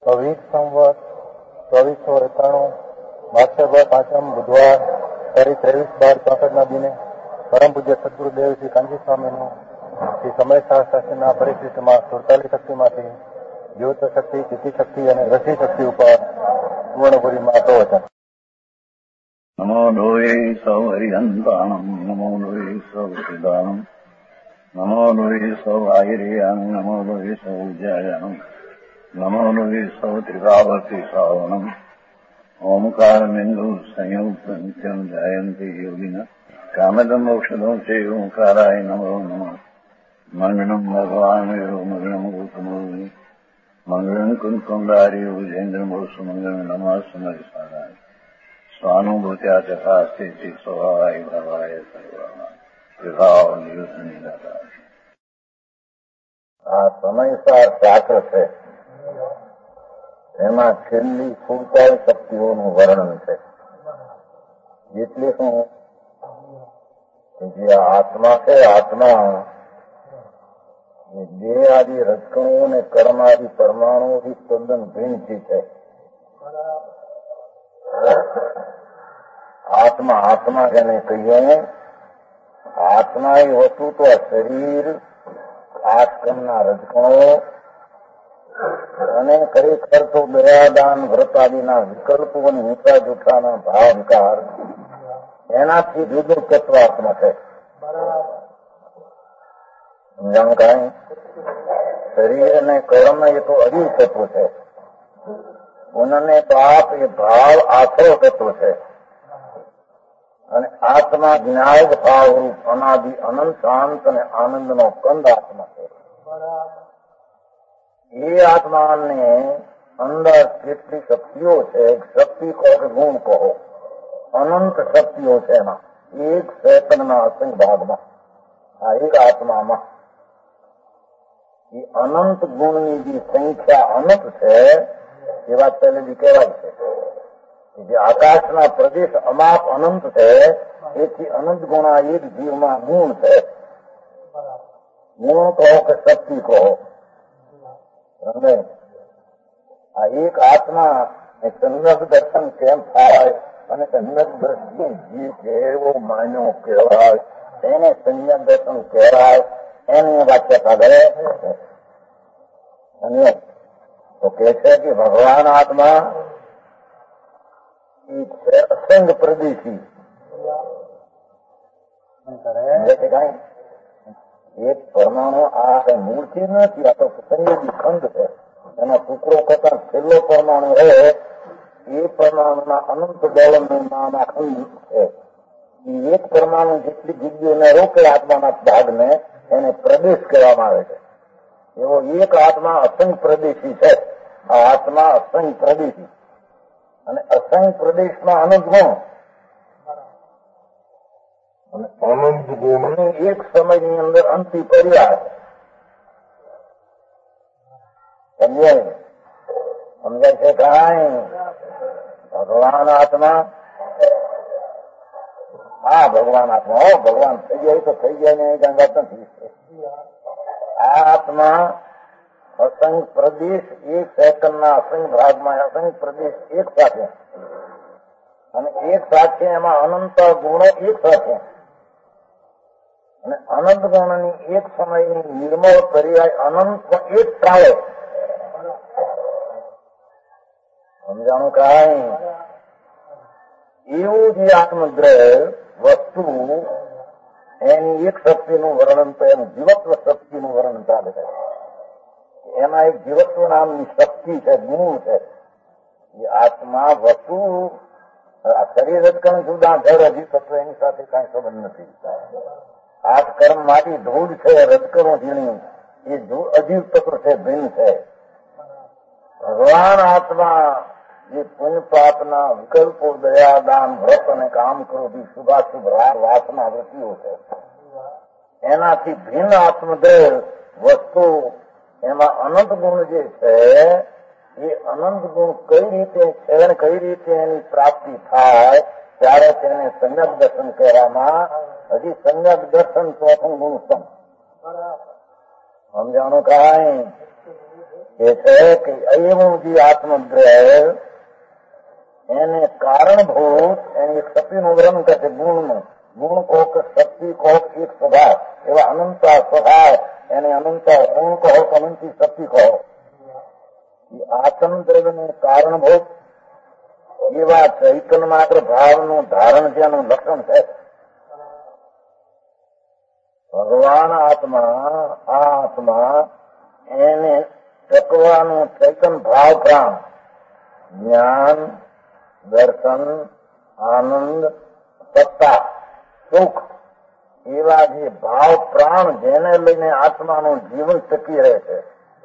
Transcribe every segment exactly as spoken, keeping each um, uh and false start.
કવિક સંવત ચોવીસો એકાણું માસ્ટર પાંચમ બુધવાર તારીખ ત્રેવીસ બાર ચોસઠના દિને પરમ પૂજ્ય સદગુરુદેવ શ્રી કાંજી સ્વામીનું શ્રી સમય શાસ્ત્રના પરિશિષ્ટમાં સુડતાલીસ શક્તિમાંથી જ્યોત શક્તિ, ચિત્તિ શક્તિ અને રસી શક્તિ ઉપર પૂર્ણપુરીમાં પ્રવચન. નમો લોહે સૌ હરિહંતાણમ, નમો લોહે સૌ સિદ્ધાણમ, નમો લોહે સૌ આયર્યામ, નમો લોહે સૌ જયામ, નમો લોહે સૌ ત્રિકાવતી શ્રાવણમ. ઓમકાર બિંદુ સંયુક્ત નિત્યમ જયંતિ યોગિના કામદમ મોક્ષદમ સે ઓંકારાય નમો નમઃ. મંગલમ ભગવાન મંગલમ ગૌતમો મંગલમ કુંકુંડારી વિજેન્દ્ર મોસુ મંગલમ નમઃ સમય સ્વાનુભૂત્યા ચકાસ્તે ચિત સ્વભાવાય ભાવાય સર્વા વિભાવ નિયુદ્ધની દાતા. આ સમયસાર શાસ્ત્ર છે, એમાં છેલ્લી સુડતાલીસ શક્તિઓનું વર્ણન છે. એટલે શું જે આત્મા છે, આત્મા દેહ આદિ રજકણો અને કર્મ આદિ પરમાણુઓથી તદ્દન ભિન્નથી છે. આત્મા આત્મા જેને કહીએ, આત્મા એ વસ્તુ તો આ શરીર, આત્મના રજકણો અને ખરેખર તો દયાદાન વ્રત આદિના વિકલ્પો અને ઊંચા જૂઠાના ભાવ વિકાર, એનાથી જુદું તત્વ આત્મા છે. સમજાણ કાંઈ? શરીર અને કર્મ એ તો અજીવ તત્વ છે, પુનઃને પાપ એ ભાવ આખરો તત્વ છે, અને આત્મા જ્ઞાયક ભાવરૂપ અનાદિ અનંત શાંત અને આનંદનો કંદ આત્મા છે. એ આત્માને અંદર કેટલી શક્તિઓ છે, શક્તિ કહો કે ગુણ કહો, અનંત શક્તિઓ છે. એમાં એક સેકન્ડના અસંખ્ય ભાગમાં આ એક આત્મામાં એ અનંત ગુણની જે સંખ્યા અનંત છે એ વાત પહેલેથી કહેવાય છે. જે આકાશના પ્રદેશ અમાપ અનંત છે, એથી અનંત ગુણા એક જીવમાં ગુણ છે. ગુણો કહો કે શક્તિ કહો, આ એક આત્મા સંગત દર્શન કેમ થાય અને સંગત દ્રષ્ટિ જીવ કેવો માન્યો કહેવાય, એને સંયમ દર્શન કહેવાય, એની વાક્યતા કરે. અને તો કે છે કે ભગવાન આત્મા એ છે અસંગ પ્રદેશી. એક પરમાણુ આ મૂળથી નથી, આ તો સંયોગી ખંડ છે. એના ટુકડો કરતા છેલ્લો પરમાણુ રહે એ પરમાણુના અનંત દળનું નામ આ ખંડ છે. એક પરમાણુ જેટલી જગ્યાને રોકે આત્માના ભાગને એને પ્રદેશ કહેવામાં આવે છે. એવો એક આત્મા અસંખ્ય પ્રદેશી છે. આ આત્મા અસંખ્ય પ્રદેશી, અને અસંખ્ય પ્રદેશમાં અનંત ગુણ, અને અનંત ગુણ એક સમયની અંદર અંતિ પર્યાય. સમજાય? સમજાય છે કાંઈ? ભગવાન આત્મા, હા ભગવાન આત્મા, હો ભગવાન થઈ જાય તો થઈ જાય ને ગંગાત નથી. આ આત્મા અસંખ્ય પ્રદેશ એક સેકન્ડના અસંખ્ય ભાગમાં અસંખ્ય પ્રદેશ એક સાથે, અને એક સાથે એમાં અનંત ગુણો એક સાથે, અને અનંત ગુણની એક સમયની નિર્મળ પર્યાય અનંત એક કાળે. સમજાણું કાંઈ? એવું જે આત્મદ્રવ્ય વસ્તુ એની એક શક્તિનું વર્ણન તો એમ જીવત્વ શક્તિનું વર્ણન ચાલે છે. એમાં એક જીવત્વ નામની શક્તિ છે, ગુણ છે. એ આત્મા વસ્તુ આ શરીર રજકણ જુદા, જળ હજી તત્વ એની સાથે કઈ સંબંધ નથી. આઠ કર્મ માંથી ધૂળ છે, રજકણો ઝીણી, એ અજીવ તત્વ છે, ભિન્ન છે. ભગવાન આત્મા જે પુણ્ય પાપના વિકલ્પો, દયા, દાન, વ્રત અને કામ ક્રોધી શુભાશુભ રાગ વાસના વૃત્તિઓ છે, એનાથી ભિન્ન આત્મદેહ વસ્તુ, એમાં અનંત ગુણ જે છે એ અનંત ગુણ કઈ રીતે છે અને કઈ રીતે એની પ્રાપ્તિ થાય ત્યારે તેને સંયમ દર્શન કહેવામાં. હજી સંયમ દર્શન ચોથું ગુણ સમ. સમજાણું કાંઈ? એ છે કે એવું જે આત્મદ્રવ્ય એને કારણભૂત એની શક્તિનું વર્ણન કરે છે, ગુણનું. ગુણ કહો કે શક્તિ કહો એક સ્વભાવ, એવા અનંતા સ્વભાવ એને અનંતા ગુણ કહો કે અનંતી શક્તિ કહો. એ આત્મદ્રવ્યનું કારણભૂત એવા ચૈતન્ય માત્ર ભાવનું ધારણ જેનું લક્ષણ છે. ભગવાન આત્મા, આ આત્મા એને ટકવાનું ચૈતન ભાવ પ્રાણ, જ્ઞાન, દર્શન, આનંદ, સત્તા, સુખ એવા જે ભાવ પ્રાણ જેને લઈને આત્માનું જીવન ટકી રહે છે.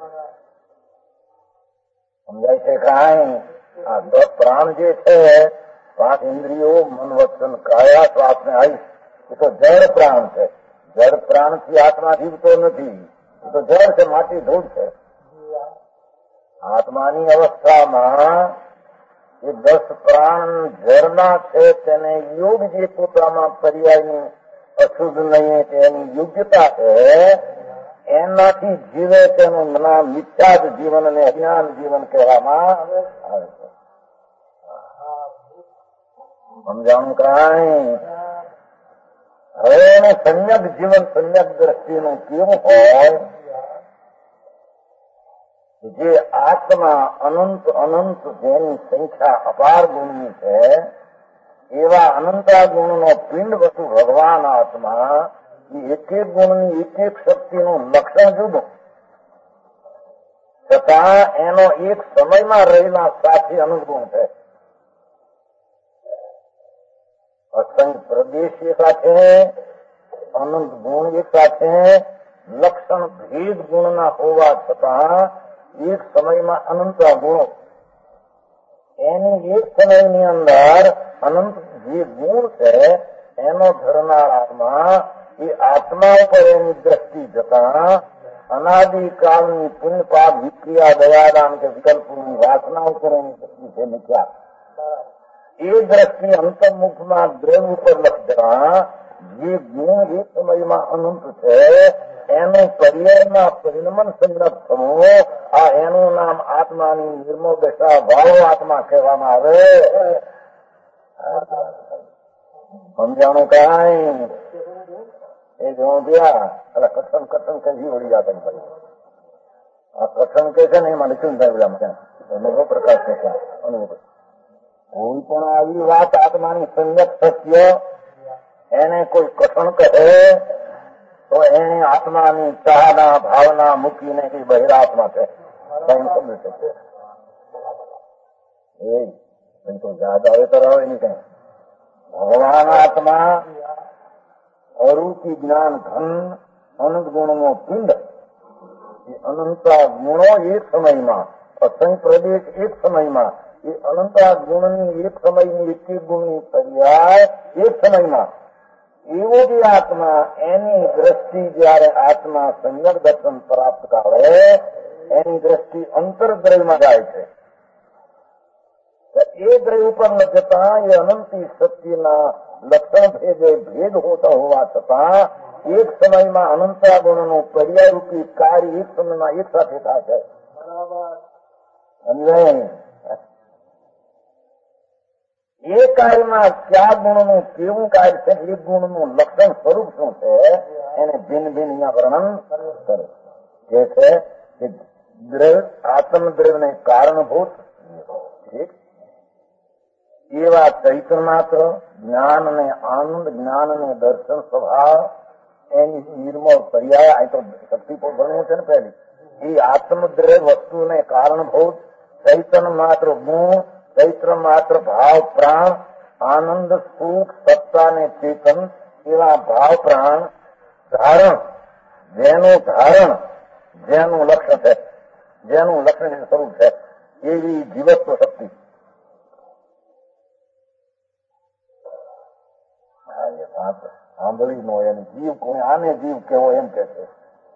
સમજાય છે કાંઈ? આ દસ પ્રાણ જે છે, પાંચ ઇન્દ્રિયો, મન, વચન, કાયા, શ્વાસ ને આયુષ, એ તો જળ પ્રાણ છે. જળ પ્રાણ થી આત્મા જીવતો નથી, એ તો જળ છે, માટી ધૂળ છે. આત્માની અવસ્થામાં એ દસ પ્રાણ જળના છે, તેને યોગ જે પોતામાં પર્યાયની અશુદ્ધ નહીં તેની યોગ્યતા છે, એનાથી જીવે તેનું નામ મિથ્યાદ જીવન અને અજ્ઞાન જીવન કહેવામાં આવે છે. સમજાણું કાંઈ? હવે એને સમ્યક જીવન, સમ્યક દ્રષ્ટિનું કેવું હોય? જે આત્મા અનંત અનંત જેની સંખ્યા અપાર ગુણની છે, એવા અનંતા ગુણનો પિંડ વસ્તુ ભગવાન આત્મા, એ એક એક ગુણની એક એક શક્તિનું લક્ષણ જુદું, છતાં એનો એક સમયમાં રહેલા સાથી અનંત ગુણ છે. અસંખ્ય પ્રદેશ એક સાથે, અનંત ગુણ એક સાથે, લક્ષણ ભેદ ગુણના હોવા છતાં એક સમયમાં અનંત ગુણો. એની એક સમયની અંદર અનંત જે ગુણ છે એનો ધરનાર આત્મા, એ આત્મા ઉપર એની દ્રષ્ટિ જતા અનાદિકાળની પુણ્ય પાપ વિક્રિયા દયાદાન કે વિકલ્પની વાસના ઉપર એની દ્રષ્ટિ છે મિથ્યા. એ દ્રષ્ટિ અંતર્મુખમાં દ્રવ ઉપર લક્ષતા જે ગુણ એક સમયમાં અનંત છે એનું પર્યાયમાં પરિણમન સંગત થવું, આ એનું નામ આત્માની નિર્મળ દશા ભાવ આત્મા કહેવામાં આવે. સમજાણું કાંઈ? એ જો ગયા એટલે કથન કથન કહી વળી જાતે પડી. આ કથન કે છે ને એમાં લખ્યું થાય બધા મજા અનુભવ પ્રકાશ છે ત્યાં અનુભવ. કોઈ પણ આવી વાત આત્માની સંગત સત્ય એને કોઈ કથન કહે તો એને આત્માની ચાહના ભાવના મૂકીને કઈ બહિરાત્મા છે સમજે છે. એ તો યાદ આવે તો રહે નહીં કઈ. ભગવાન આત્મા અરૂપી જ્ઞાન ઘન અનંત ગુણનો પિંડ, એ અનંતા ગુણો એક સમયમાં, અસંખ્ય પ્રદેશ એક સમયમાં, એ અનંતા ગુણની એક સમયની એક એક ગુણની પર્યાય એક સમયમાં, એવો જે આત્મા એની દ્રષ્ટિ જયારે આત્મા સંયમ દર્શન પ્રાપ્ત કરે એની દ્રષ્ટિ અંતરદ્રવ્યમાં જાય છે. એ દ્રવ્ય ઉપર ન જતા એ અનંતી સત્યના લક્ષણ ભેદે ભેદ હોતા હોવા છતાં એક સમયમાં અનંતા ગુણનું પર્યાયરૂપી કાર્ય એક સમયમાં એક સાથે થાય છે. એ કાર્યમાં કયા ગુણનું કેવું કાર્ય છે, એક ગુણનું લક્ષણ સ્વરૂપ શું છે એને ભિન્ન ભિન્ન અહીંયા વર્ણન કરે જે છે કે દ્રવ્ય આત્મદ્રવ્યને કારણભૂત એવા ચૈતન્ય માત્ર જ્ઞાન અને આનંદ, જ્ઞાન અને દર્શન સ્વભાવ એની નિર્મળ પર્યાય અહીં તો શક્તિ પણ ભણવું છે ને પહેલી. એ આત્મદ્રવ્ય વસ્તુને કારણભૂત ચૈતન્ય માત્ર ગુણ, ચૈત્ર માત્ર ભાવ પ્રાણ, આનંદ, સુખ, સત્તા ને ચેતન એવા ભાવ પ્રાણ ધારણ, જેનું ધારણ જેનું લક્ષણ છે, જેનું લક્ષણ સ્વરૂપ છે એવી જીવત્વ શક્તિ. સાંભળી નો એમ જીવ કોને આને જીવ કેવો એમ કે છે.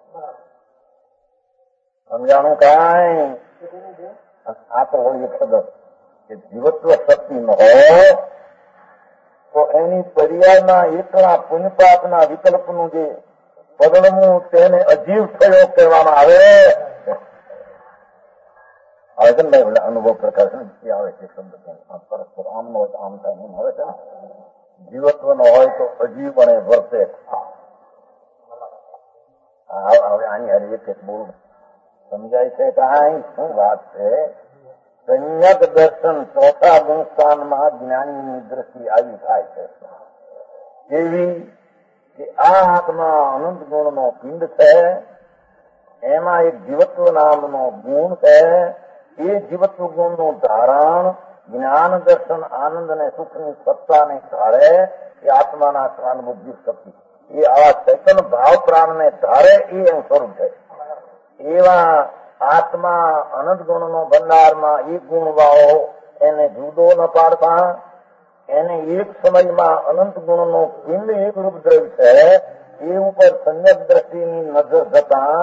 સમજાણું કાંઈ? આ તો વળી શબ્દ કે જીવત્વ શક્તિ ન હોય તો એની પર્યાયના એકલા પુણ્યપાપના વિકલ્પનું જે પદણમું તેને અજીવ થયો કહેવામાં આવે. છે ને ભાઈ અનુભવ પ્રકાર છે ને એ આવે છે શબ્દ પરસ્પર આમનો હોય તો આમ થાય એમ આવે છે ને જીવત્વનો હોય તો અજીવપણે વર્તે. હવે આની હારી એક એક બોલું સમજાય છે કે આ શું વાત છે. સંયત દર્શન ચોથા ગુણસ્થાનમાં જ્ઞાનીની દ્રષ્ટિ આવી થાય છે એવી કે આ આત્મા અનંત ગુણનો પિંડ છે, એમાં એક જીવત્વ નામનો ગુણ છે. એ જીવત્વ ગુણનું ધારણ જ્ઞાન દર્શન આનંદ અને સુખની સત્તાને ધારે એ આત્માના સ્વાનુભૂતિ શક્તિ એ આવા ચૈતન્ય ભાવ પ્રાણને ધારે એ એનું સ્વરૂપ છે. એવા આત્મા અનંત ગુણનો ભંડારમાં એક ગુણ વાળો એને જુદો ન પાડતા એને એક સમયમાં અનંત ગુણનો પિંડ એક રૂપ દ્રવ્ય છે એ ઉપર સંયત દ્રષ્ટિની નજર જતા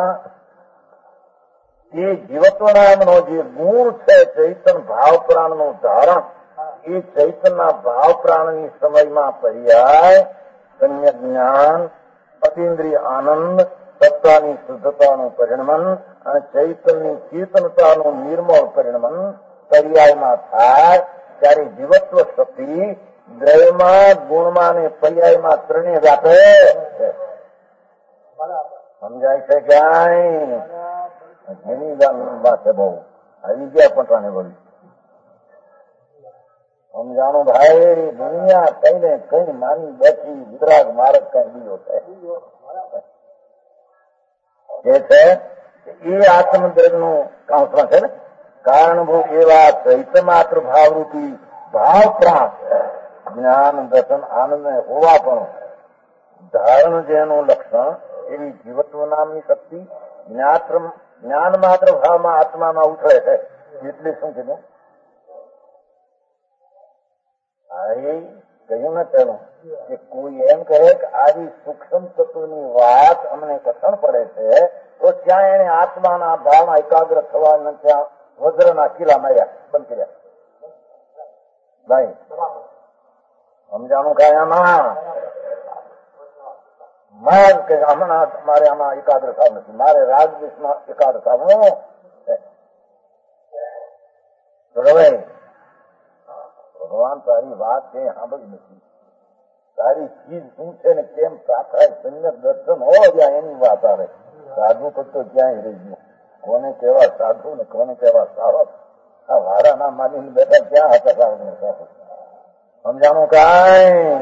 એ જીવત્વ નામનો જે ગુણ છે ચૈતન ભાવ પ્રાણનું ધારણ એ ચૈતનના ભાવ પ્રાણની સમયમાં પર્યાય સંયત જ્ઞાન અતિન્દ્રિય આનંદ સત્તાની શુદ્ધતાનું પરિણમન અને ચૈતનની ચેતનતાનું નિર્મળ પરિણમન પર્યાયમાં થાય ત્યારે જીવત્વ શક્તિ દ્રવ્યમાં ગુણમાં ને પર્યાયમાં ત્રણે વ્યાપે છે. સમજાય છે ક્યાંય ઘણી વાત છે બહુ આવી ગયા પટાને વળી સમજાણું ભાઈ દુનિયા કઈ ને કઈ માની બેઠી વિતરાગ માર્ગ કઈ બીજો છે જે છે એ આત્મદ્રવ્ય નું કાઉન્સલર છે ને કારણભૂત એવા ચૈત્ય માત્ર ભાવરૂપી ભાવ પ્રાણ જ્ઞાન દર્શન આનંદ હોવા પણ ધારણ જેનું લક્ષણ એવી જીવત્વ નામની શક્તિ જ્ઞાન માત્ર ભાવમાં આત્મામાં ઉછળે છે. એટલે શું કીધું કહ્યું ને તેનું કે કોઈ એમ કહે કે આવી સૂક્ષ્મ તત્વની વાત અમને કથન પડે છે તો ત્યાં એને આત્માના ભાવમાં એકાગ્ર થવા ત્યાં વજ્રના કિલ્લા માર્યા બંધ કર્યા. ભાઈ સમજાણું કાંઈ આમાં માર કે હમણાં મારે આમાં એકાગ્ર થવું નથી, મારે રાજદેશમાં એકાગ્ર થવું. ભગવાન તારી વાત કઈ સાંભળી નથી. તારી ચીજ શું છે ને કેમ સાખાય સંયત દર્શન હોય ત્યાં એની વાત આવે. સાધુ કરતો ક્યાંય રહી ગયું. કોને કેવા સાધુ ને કોને કેવા સાવક આ વારા ના માનીને બેઠા ક્યાં હતા સાવક ને સાધુ સમજાણું કાંઈ.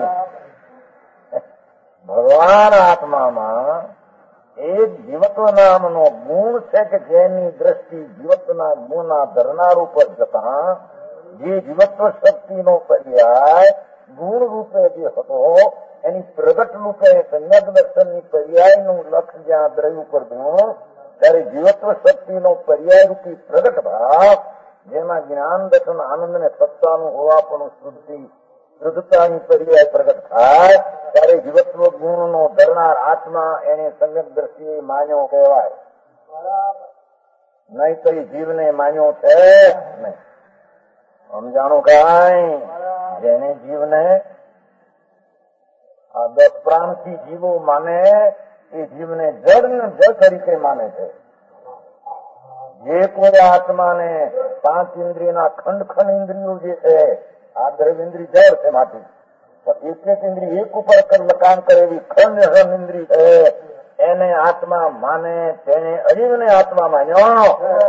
ભગવાન આત્મામાં એક જીવત્વ નામનો ગુણ છે કે જેની દ્રષ્ટિ જીવત્વના ગુણના ધરનાર ઉપર જતા જે જીવત્વ શક્તિનો પર્યાય ગુણ રૂપે જે હતો એની પ્રગટ રૂપે સંયત દર્શનની પર્યાયનું લક્ષ જ્યાં દ્રવ્ય ઉપર ગુણ ત્યારે જીવત્વ શક્તિનો પર્યાય રૂપી પ્રગટ ભાવ જેમાં જ્ઞાન દર્શન આનંદ ને સત્તાનું હોવાપણું શુદ્ધિ શુદ્ધતાની પર્યાય પ્રગટ થાય ત્યારે જીવત્વ ગુણનો ધરનાર આત્મા એને સંયત દ્રષ્ટિએ માન્યો કહેવાય. નહીં તો જીવને માન્યો છે નહીં. સમજાણું કાંઈ. જેને જીવને આ દસ પ્રાણથી જીવો માને એ જીવને જડ ને જડ તરીકે માને છે. જે કોઈ આત્માને પાંચ ઇન્દ્રિયના ખંડ ખંડ ઇન્દ્રિયો જે છે આ દ્રવ્ય ઇન્દ્રિય જળ છે માટી એક એક ઇન્દ્રિય એક ઉપર લકાન કરે એવી ખંડ ખંડ ઇન્દ્રિય છે એને આત્મા માને તેને અજીવને આત્મા માન્યો.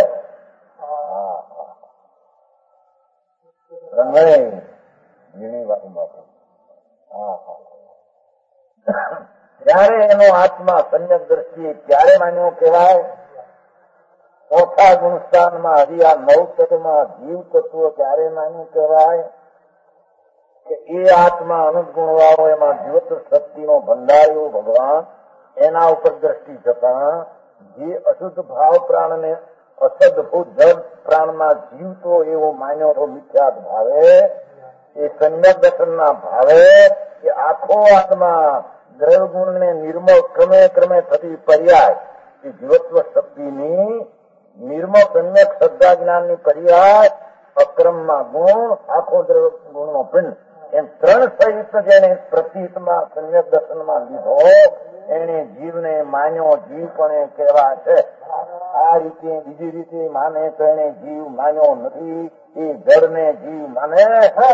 ત્યારે એનો આત્મા સંયત દ્રષ્ટિએ ક્યારે માન્યો કહેવાય. ચોથા ગુણસ્થાનમાં હજી આ નવ તત્વમાં જીવ તત્વ ક્યારે માન્યું કહેવાય કે એ આત્મા અનંત ગુણ વાળો એમાં જીવત્વ શક્તિનો ભંડાર્યો ભગવાન એના ઉપર દ્રષ્ટિ જતા જે અશુદ્ધ ભાવ પ્રાણને અસદભૂત જડ પ્રાણમાં જીવતો એવો માન્યો તો મિથ્યાત ભાવે એ સંયત દર્શનના ભાવે એ આખો આત્મા દ્રવ્ય ગુણને નિર્મળ ક્રમે ક્રમે થતી પર્યાય એ જીવત્વ શક્તિની નિર્મળ સંયત શ્રદ્ધા જ્ઞાનની પર્યાય અક્રમમાં ગુણ આખો દ્રવ્ય ગુણનો પિંડ એમ ત્રણ સહિત જેને પ્રતીતમાં સંયત દર્શનમાં લીધો એને જીવને માન્યો જીવ પણ કહેવા છે. આ રીતે બીજી રીતે માને તો એને જીવ માન્યો નથી, એ જળને જીવ માને.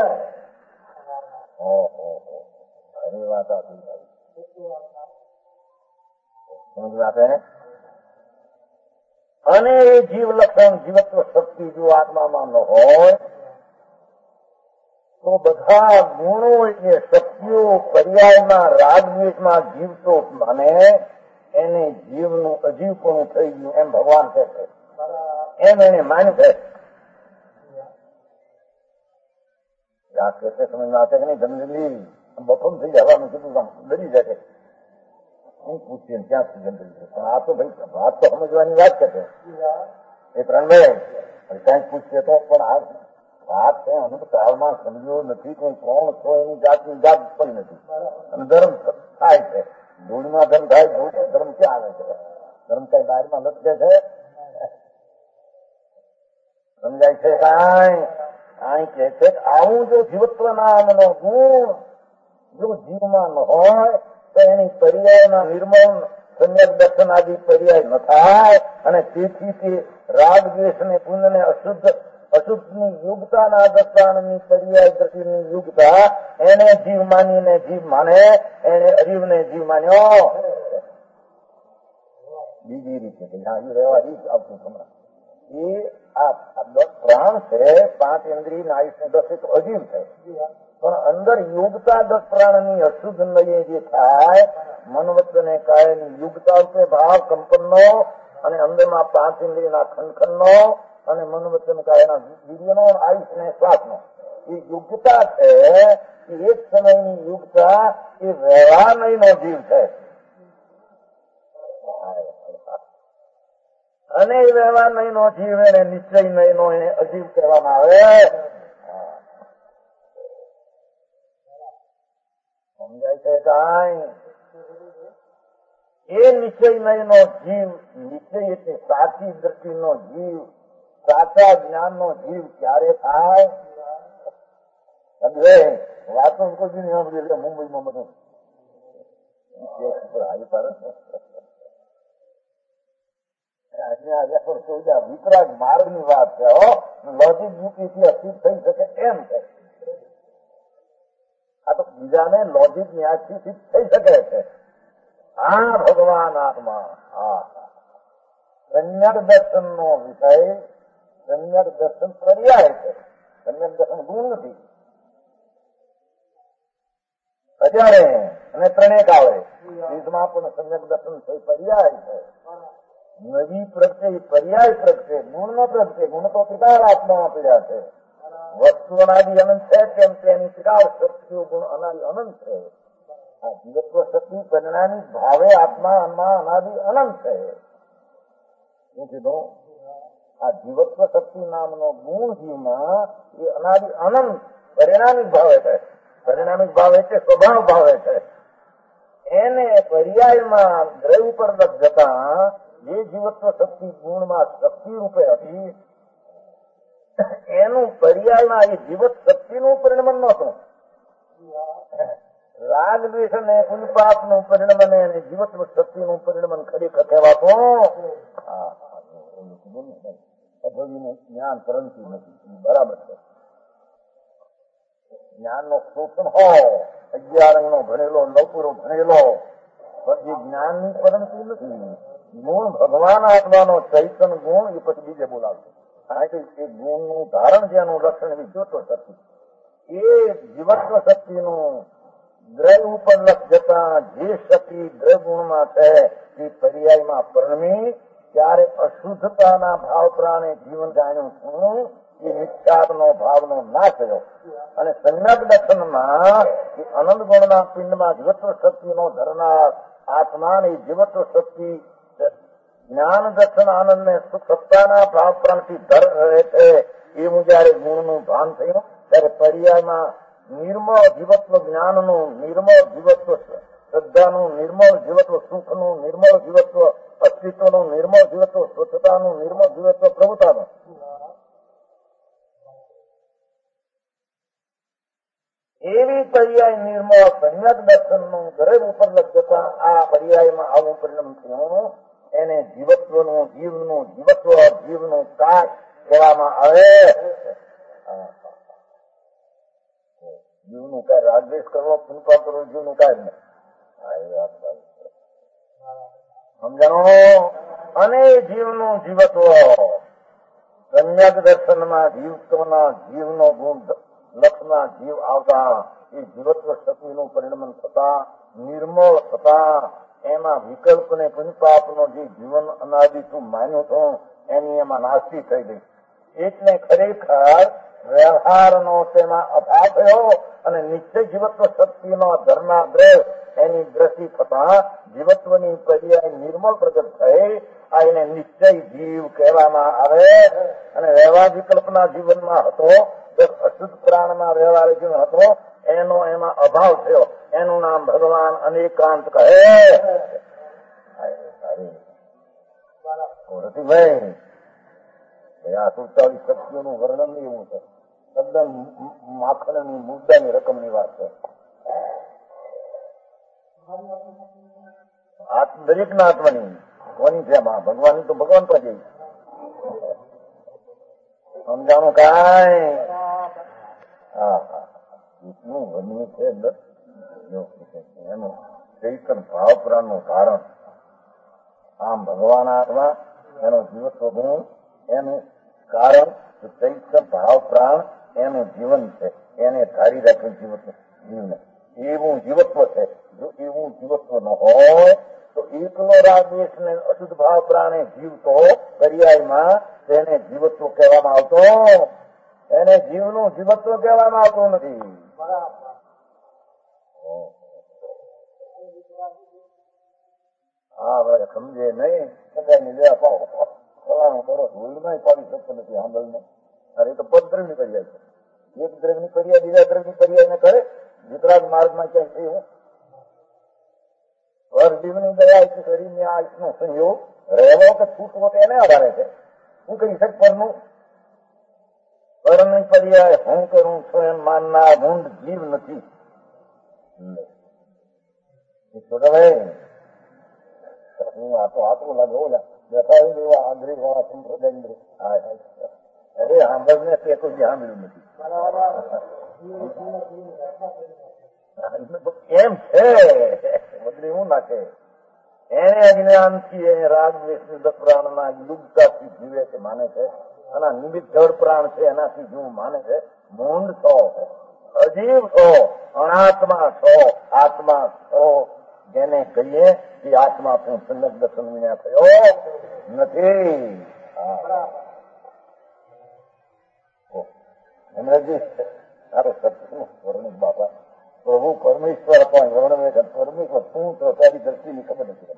અરે વાત આપી સમજ આપે. અને એ જીવ લક્ષણ જીવત્વ શક્તિ જો આત્મામાં ન હોય તો બધા ગુણો એ શક્તિઓ પર્યાયમાં રાગદ્વેષમાં જીવતો માને એને જીવનું અજીવપણું થઈ ગયું એમ ભગવાન કહે છે, એમ એને માન્યું છે. આ કેસે સમજમાં આવશે કે નહીં? જનરલી બફમ થઈ જવાનું કીધું ડરી જાય હું પૂછીએ ક્યાં સુધી જનરલી, પણ આ તો ભાઈ વાત તો સમજવાની વાત છે એ ત્રણ કઈક પૂછીએ તો. પણ આ વાત છે અનંત કાળમાં સમજ્યો નથી, કોઈ કોણ છો એની જાતની જાત પડી નથી. અને ધર્મ થાય છે, ધૂળમાં ધર્મ થાય, ધૂળ ધર્મ ક્યાં આવે છે? ધર્મ કઈ બહારમાં લટકે છે? સમજાય છે કાંઈ? અહીં કે છે આવું જો જીવત્વ નામનો ગુણ જો જીવમાં ન હોય તો એની પર્યાયના નિર્મળ સમ્યક દર્શન આદિ પર્યાય ન થાય, અને તેથી તે રાગ દ્વેષ ને પુણ્ય ને અશુદ્ધ અશુદ્ધની યુગતાના દર્શાનની પર્યાય દ્રષ્ટિની યુગતા એને જીવ માનીને જીવ માને, એને અજીવને જીવ માન્યો. બીજી રીતે રહેવા રીત આવતું હમણાં એ આ દસ પ્રાણ છે, પાંચ ઇન્દ્રિય આયુષ દસ એ તો અજીવ છે, પણ અંદર યોગતા દસ પ્રાણની અશુદ્ધ લઈએ જે થાય મનવત ને કાયની યુગતા રૂપે ભાવ કંપનનો, અને અંદરમાં પાંચ ઇન્દ્રિયના ખનખનનો અને મનવચન કાયના વીર્યનો આયુષ ને શ્વાસનો એ યુગતા છે. એ એક સમયની યુગતા એ વ્યવહાર નહીં નો જીવ છે, અને એ વ્યવહાર નહીં નો જીવ એને નિશ્ચય નહીં નો એને અજીવ કહેવામાં આવે. સમજાય છે કાંઈ? એ નિશ્ચય નહીં નો જીવ, નિશ્ચય એટલે સાચી દ્રષ્ટિનો જીવ, સાચા જ્ઞાન નો જીવ ક્યારે થાય? વાતો કોઈ મુંબઈમાં બધું વિતરાગ માર્ગ ની વાત છે. લોજિક યુક્તિથી અસ્થિર થઈ શકે એમ છે. આ તો બીજાને લોજિક ન્યાયથી સિદ્ધ થઈ શકે છે. હા ભગવાન આત્મા હા સમ્યક દર્શન નો વિષય, સમ્યક દર્શન પર્યાય છે, સમ્યક દર્શન ગુણ નથી. હજારે અને ત્રણેક આવે બીજમાં પણ સમ્યક દર્શન થઈ પર્યાય છે. નવી પ્રગટે પર્યાય પ્રગટે, ગુણ નો પ્રગટે. ગુણ તો ત્રિકાળ આત્મામાં પીડ્યા છે. વસ્તુ અનાદિ અનંત છે તેમ તેની ત્રિકાળ શક્તિઓ ગુણ અનાદિ અનંત છે. આ જીવત્વ શક્તિ પરિણામી ભાવે આત્મા અનાદિ અનંત છે. શું કીધું? આ જીવત્વ શક્તિ નામનો ગુણ જીવમાં એ અનાદિ અનંત પરિણામિક ભાવે છે. પરિણામિક ભાવ એટલે સ્વભાવ ભાવે છે. એને પર્યાયમાં દ્રવ ઉપર જતા જે જીવત્વ શક્તિ ગુણમાં શક્તિ રૂપે હતી એનું પર્યાયમાં એ જીવત શક્તિનું પરિણમન નહોતું. રાગ દ્વેષ અને પુલપાપ નું પરિણમન અને જીવત્વ શક્તિનું પરિણમન ખરેખર કહેવાતું જ્ઞાન પરંતુ નથી. બરાબર છે. જ્ઞાન નો શોષણ હોય, અગિયાર અંગ નો ભણેલો, નવપુરો ભણેલો, પણ એ જ્ઞાન ની પરંતુ નથી. ગુણ ભગવાન આત્માનો ચૈતન ગુણ એ પછી બીજે બોલાવશે. કારણ કે એ ગુણ નું ધારણ જેનું લક્ષણ એવી જોતો શક્તિ, એ જીવત્વ શક્તિનું દ્રવ ઉપર લક્ષ જતા જે શક્તિ દ્રવ ગુણમાં છે એ પર્યાયમાં પરિણમી ત્યારે અશુદ્ધતાના ભાવ પ્રાણે જીવન જાણ્યું છું એ મિથ્યાત્મનો ભાવનો નાશ થયો. અને સમ્યક દર્શનમાં એ અનંત ગુણના પિંડમાં જીવત્વ શક્તિનો ધરનાર આત્મા એ જીવત્વ શક્તિ જ્ઞાન દર્શન આનંદ ને સુખ સત્તાના ભાવ પ્રાણથી ધર રહે છે. એવું જયારે ગુણનું ભાન થયું ત્યારે પર્યાયમાં નિર્મળ જીવત્વ જ્ઞાનનું, નિર્મળ જીવત્વ શ્રદ્ધાનું, નિર્મળ જીવત્વ સુખનું, નિર્મળ જીવત્વ અસ્તિત્વનું, નિર્મળ જીવત્વ સ્વચ્છતાનું, નિર્મળ જીવત્વ પ્રભુતાનું એવી પર્યાય નિર્મળ સમ્યક દર્શનનું ઘરે ઉપર જતા આ પર્યાયમાં આવું પરિણામ થયું. એને જીવત્વનું જીવનું જીવત્વ જીવનું કાચ કહેવામાં આવે. જીવનું કાર્ય રાગદ્વેષ કરવો, પુનપા કરવો, જીવનું કાર્ય નહીં. હા, એ વાત સમજાણો. અને જીવનું જીવત્વ સમ્યક દર્શનમાં જીવત્વના જીવનો ગુણ લક્ષના જીવ આવતા એ જીવત્વ શક્તિનું પરિણમન થતા નિર્મળ થતા એમાં વિકલ્પ ને પુનપાપનો જે જીવન અનાદિતું માન્યું હતું એની એમાં નાસ્તી થઈ ગઈ. એટલે ખરેખર વ્યવહારનો તેમાં અભાવ થયો અને નિશ્ચય જીવત્વ શક્તિનો ધરના દ્રવ એની દ્રષ્ટિ થતા જીવત્વની પર્યાય નિર્મળ પ્રગટ થઈ. આ એને નિશ્ચય જીવ કહેવામાં આવે. અને વ્યવહાર વિકલ્પના જીવનમાં હતો, અશુદ્ધ પ્રાણના વ્યવહાર જીવન હતો, એનો એમાં અભાવ થયો. એનું નામ ભગવાન અનેકાંત કહે. રતિભાઈ, આ સુડતાલીસ શક્તિઓનું વર્ણન એવું છે, તદ્દન માખણની મુદ્દાની રકમની વાત છે. દરેક ના આત્માની કોની છે? ભગવાન તો ભગવાન પર જઈ સમજાણું કાંઈ? હા હા, એટલું બન્યું છે અંદર એનું ચૈતન ભાવ પ્રાણનું ધારણ. આમ ભગવાન આત્મા એનો જીવત્વ ગુણ એનું કારણ ચૈતન ભાવ પ્રાણ એનું જીવન છે. એને ધારી રાખ્યું જીવત્વ જીવને એવું જીવત્વ છે. જો એવું જીવત્વ ન હોય તો એકલો રાગદ્વેષ ને અશુદ્ધ ભાવ પ્રાણે જીવતો પર્યાયમાં તેને જીવત્વ કહેવામાં આવતો. એને જીવનું જીવત્વ કહેવામાં આવતું નથી. હા ભાઈ, સમજે નહીં સદાયની લે પાવો સવાનું કરો ધૂળ નહીં પાડી શકતો નથી. સાંભળને અરે તો પદ્રવની પર્યાય છે. એક દ્રવની પર્યાય બીજા દ્રવની પર્યાય ને કરે. વિતરાગ માર્ગમાં ક્યાંય થયું જીવની દયા શરીરની આયુષનો સંયોગ રહેવો કે છૂટવો એને આધારે છે. હું કહી શક પરનું પરની પર્યાય હું કરું છું એમ માનનાર મૂંડ જીવ નથી. આ તો આટલું લાગે ઓલા દેખાવી દેવા આંધળી વાળા સંપ્રદાય. અરે સાંભળને તે કોઈ સાંભળ્યું નથી એમ છે. બદલી હું નાખે એને અજ્ઞાનથી એ રાગદ્વેષની દસ પ્રાણના લુપ્તાથી જીવે છે માને છે. અને નિમિત્ત જળ પ્રાણ છે એનાથી જીવ માને છે. મૂંડ છો, અજીવ છો, અનાત્મા છો, આત્મા છો જેને કહીએ કે આત્મા પણ સંગત દર્શન વિના થયો નથી. એમણે તારો સત્યનું વર્ણિત બાપા પ્રભુ પરમેશ્વર પણ વર્ણવે છે. પરમેશ્વર શું તો તારી દ્રષ્ટિની ખબર નથી.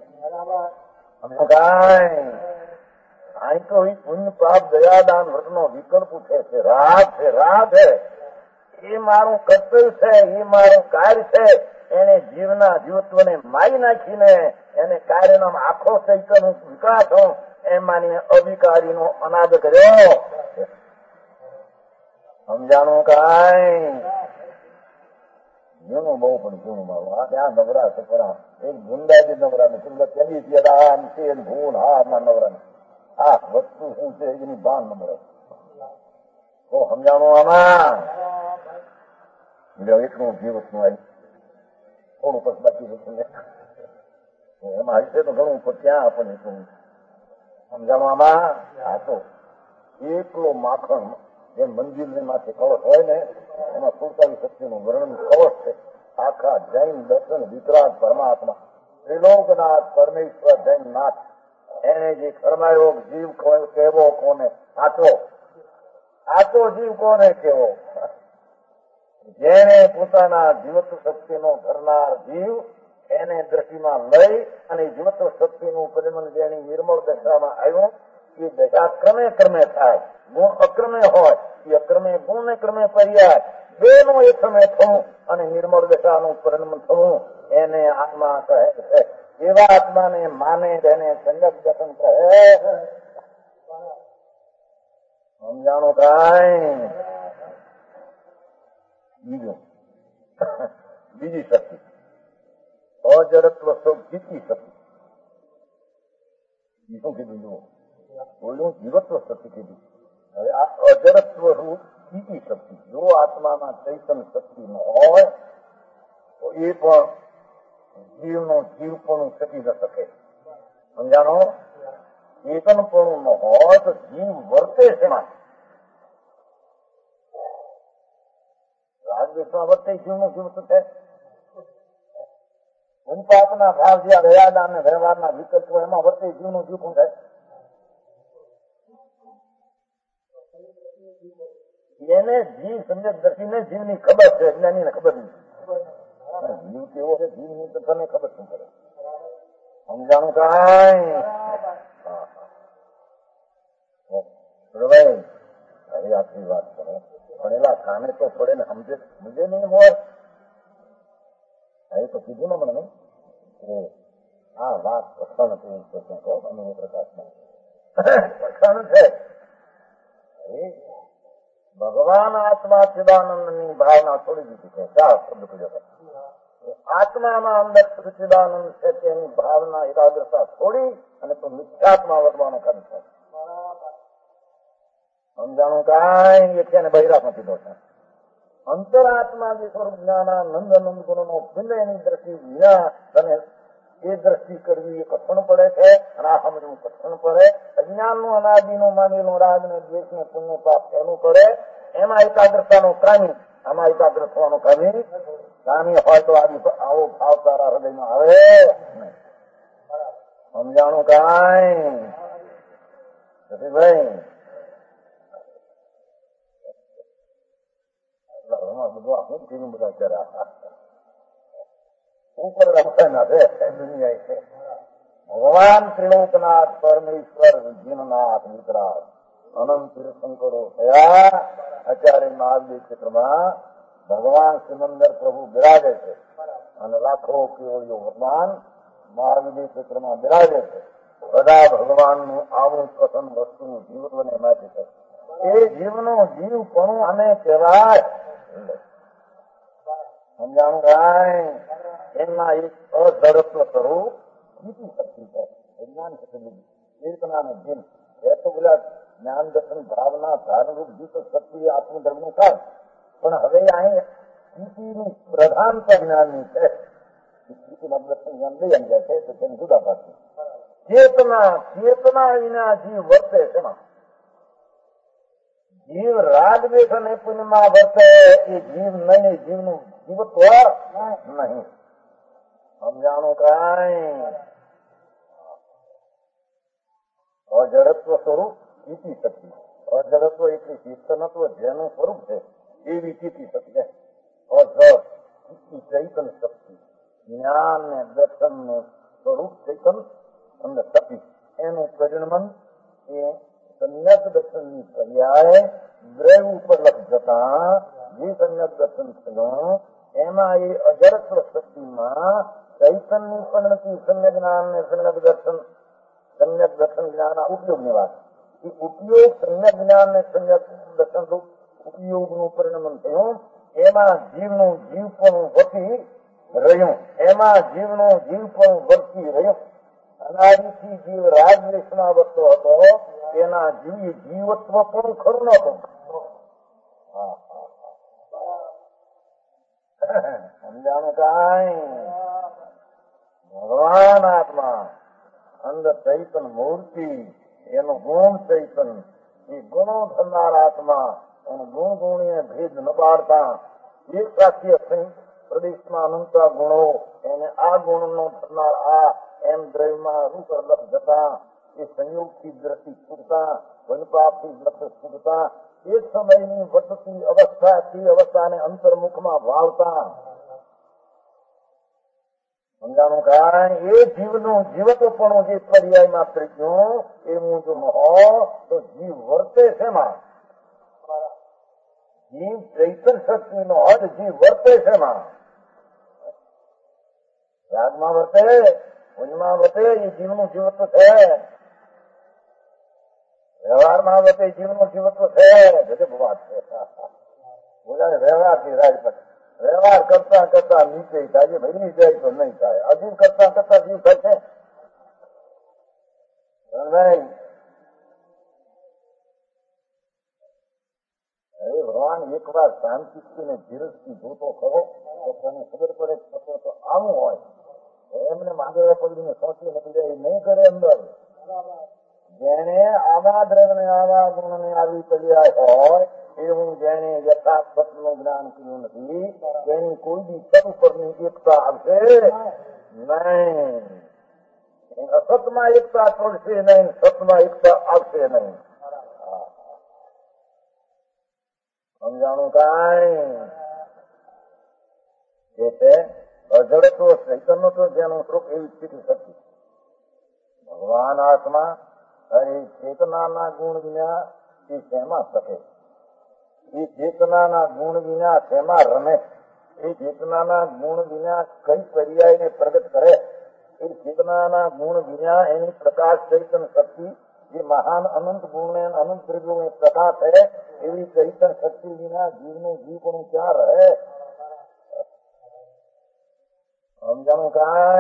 અહીં તો પુણ્ય પાપ દયાદાન વ્રતનો વિકલ્પ છે. રાગ છે, રાગ છે એ મારું કર્તવ્ય છે, એ મારું કાર્ય છે. એને જીવના જીવત્વને મારી નાખીને એને કાર્યનો આખો ચૈતન્ય વિકાસ હું એમ માનીને અવિકારીનો અનાદ કર્યો. સમજાણું કાંઈ? જૂનું બહુ પણ જૂનું મારું આ ત્યાં નવરા છે. પણ એક ગુંડાજી નવરા ને તેની દાન તેલ ભૂલ હા ના નવરા આ વસ્તુ શું છે એની બાન નંબર તો સમજાણું આમાં એટલું જીવતનું આવ્યું થોડું પછી બાકી એમાં હશે તો ઘણું ઉપર ત્યાં આપણને એટલું સમજાણું આમાં. આ તો એકલો માખણ જે મંદિરની માથે કવચ હોય ને એમાં સુડતાલીસ શક્તિનું વર્ણન કવચ છે. આખા જૈન દર્શન વિતરાગ પરમાત્મા ત્રિલોકનાથ પરમેશ્વર જૈનનાથ એને જે ફરમાયો જીવ કહેવો કોને સાચો સાચો જીવ કોને કહેવો? જેને પોતાના જીવત્વ શક્તિનો ધરનાર જીવ એને દ્રષ્ટિમાં લઈ અને જીવત્વ શક્તિનું પરિમન જેની નિર્મળ દશામાં આવ્યું એ દશા ક્રમે ક્રમે થાય. ગુણ અક્રમે હોય એ અક્રમે ગુણ ને ક્રમે પર્યાય બે નું એકમે થવું અને નિર્મળ દશાનું પરિણમન થવું એને આત્મા કહે છે. એવા આત્માને માને તેને સંગત દર્શન કહે. સમજાણું કાંઈ? બીજું બીજી શક્તિ અજડત્વ સૌ જીતી શક્તિ. શું કીધું જુઓ, બોલ્યું જીવત્વ શક્તિ કીધી. હવે આ અજરત્વ રૂપ સ્થિતિ શક્તિ, જો આત્મામાં ચૈતન શક્તિ ન હોય તો એ પણ જીવનો જીવપણું શકી ન શકે. સમજાણો? ચેતનપણું ન હોય તો જીવ વર્તે શેમાં? રાજદેશમાં વર્તે જીવનું જીવતું છે. ઉનપાતના ભાવ જે રહ્યા અને વ્યવહારના વિકલ્પો એમાં વર્તે જીવનું જીવતું છે. એને જીવ સમજક દર્શીને જીવની ખબર છે, અજ્ઞાની ને ખબર નથી. જીવ કેવો છે જીવની તો તને ખબર શું કરે? સમજાણું કાંઈ? હવે આટલી વાત કરો, ભણેલા કાને તો પડે ને સમજે સમજે નહીં હોય. એ તો કીધું ને મને કે આ વાત પસંદ કેવી છે ત્યાં કહો અનુભવ પ્રકાશમાં પસંદ છે. ભગવાન આત્મા સચ્ચિદાનંદની ભાવના છોડી દીધી છે. ચાર શબ્દ કહ્યો. આત્મામાં અંદર સચ્ચિદાનંદ છે તેની ભાવના એકાગ્રતા છોડી અને તો મિથ્યાત્મા વધવાનો કર્મ છે. સમજાણું કાંઈ? એ છે ને બહિરામાં કીધો છે. અંતરાત્મા જે સ્વરૂપ જ્ઞાનાનંદ આનંદ ગુણનો પિંડ એની દ્રષ્ટિ વિના અને એ દ્રષ્ટિ કરવી એ કઠણ પડે છે અને આ સમજવું કઠણ પડે. અજ્ઞાનનું અનાદિનું માનેલું રાગ ને દ્વેષ ને પુણ્ય પાપ એનું પડે. એમાં એકાગ્રતાનો કામી, આમાં એકાગ્ર થવાનો કામી કામી હોય તો આવો ભાવ તારા હૃદયમાં આવે. સમજાણું કાંઈ? ભાઈ બધું શું કીધું બધા અત્યારે ઉપર રમતા છે દુનિયા છે. ભગવાન ત્રિલોકનાથ પરમેશ્વર જીનનાથ મિત્રાજ અનંત તીર્થંકરો થયા. અત્યારે મહાદેવ ક્ષેત્રમાં ભગવાન સિમંદર પ્રભુ બિરાજે છે અને લાખો કેવળીઓ ભગવાન મહાદેવ ક્ષેત્રમાં બિરાજે છે. બધા ભગવાનનું આવું પસંદ વસ્તુનું જીવને માટે છે. એ જીવનું જીવપણું આને કહેવાય. સમજાણું કાંઈ? એમના એક અઝડત્વ સ્વરૂપ નીતિ શક્તિ છે. વિજ્ઞાન શક્તિ ચેતના ને જીન એ તો બધા જ્ઞાન દર્શન ભાવના ધારણરૂપ જીત શક્તિ આત્મધર્મનું કામ. પણ હવે અહીં સ્થિતિની પ્રધાનતા જ્ઞાનની છે. સ્થિતિમાં દર્શન જ્ઞાન લઈ આવી જાય છે તો તેને જુદા પાડશે. ચેતના ચેતના વિના જીવ વર્તે છે. જીવ રાગ દેશ અને પુણ્યમાં વર્તે એ જીવ નહીં, જીવનું જીવત્વ નહીં. સમજાણું કાંઈ? અજડત્વ સ્વરૂપ સ્થિતિ શક્તિ. અજડત્વ એટલે ચેતનત્વ જેનું સ્વરૂપ છે એવી સ્થિતિ શક્તિ છે. અજડ ચૈતન શક્તિ, જ્ઞાન ને દર્શન નું સ્વરૂપ ચૈતન અને શક્તિ. એનું પરિણમન એ સંન્યાસ દર્શનની પર્યાય દ્રવ ઉપર લખ જતા જે સંન્યાસ દર્શન થયું એમાં એ અજરત્વ શક્તિમાં ચૈતનની પરિણતિ સંન્યાસ જ્ઞાન ને સંન્યાસ દર્શન સંન્યાસ દર્શન જ્ઞાનના ઉપયોગની વાત. એ ઉપયોગ સંન્યાસ જ્ઞાન ને સંન્યાસ દર્શન રૂપ ઉપયોગનું પરિણમન થયું. એમાં જીવનું જીવપણું વર્તી રહ્યું. એમાં જીવનું જીવપણું વર્તી રહ્યું. અનાદિથી જીવ રાજદેશમાં વધતો હતો. એના જીવ જીવત્વ પણ ખરું નતું. સમજાણું કાંઈ? ભગવાન આત્મા અંદર ચૈતન મૂર્તિ એનું ગુણ ચૈતન એ ગુણો થનાર આત્મા એનું ગુણ ગુણીને ભેદ ન પાડતા એક સાક્ષી પ્રદેશમાં અનંતા ગુણો એને આ ગુણનો થનાર આ એમ દ્રવ્યમાં રૂપ લખ જતા એ સંયોગથી દ્રષ્ટિ છૂટતા વનપાપથી લક્ષ છૂટતા એક સમયની વધતી અવસ્થાથી અવસ્થાને અંતર્મુખમાં વાવતા. સમજાણું કાંઈ? એ જીવનું જીવતપણું જે પર્યાય માત્ર ગયું એવું જો ન હોય તો જીવ વર્તે છે. માં જીવ ચૈતન શક્તિ નો હોય જીવ વર્તે છે. માં રાગમાં વર્તે, પુણ્યમાં વર્તે એ જીવનું જીવત્વ છે. વ્યવહારમાં વર્તે જીવનું જીવત્વ છે. ગજબ વાત છે. બોલાય વ્યવહારથી રાજપટ વ્યવહાર કરતા કરતા નીચે થાય ભરી જાય તો નહીં થાય. અજીવ કરતા કરતા જીવ થાય છે. નહીં. અરે ભગવાન એક વાર શાંતિથી ને ધીરજથી જોતો ખરો તો તને ખબર પડે થતો તો આવું હોય. એમને માંગેલા પડીને સોંચી નથી જાય નહીં કરે અંદર. જેને આવા દ્રવ્ય ને આવા ગુણ ને આવી પડ્યા હોય એવું જેને યથાર્થ નું જ્ઞાન કર્યું નથી તેની કોઈ બી સત ઉપરની એકતા આવશે નહીં. અસતમાં એકતા પડશે નહીં, સતમાં એકતા આવશે નહીં. સમજાણું કાંઈ જે છે અજડતો ચૈતન્ય તો જેનું સ્વરૂપ એવી સ્થિતિ શક્તિ ભગવાન આત્મા અરે ચેતનાના ગુણ વિના એ શેમાં શકે? એ ચેતનાના ગુણ વિના શેમાં રમે? એ ચેતનાના ગુણ વિના કઈ પર્યાયને પ્રગટ કરે? એ ચેતનાના ગુણ વિના એની પ્રકાશ ચૈતન શક્તિ જે મહાન અનંત ગુણ ને અનંત દ્રવ્યો પ્રકાશ છે એવી ચૈતન શક્તિ વિના જીવનું જીવ પણ ક્યાં રહે? સમજાણું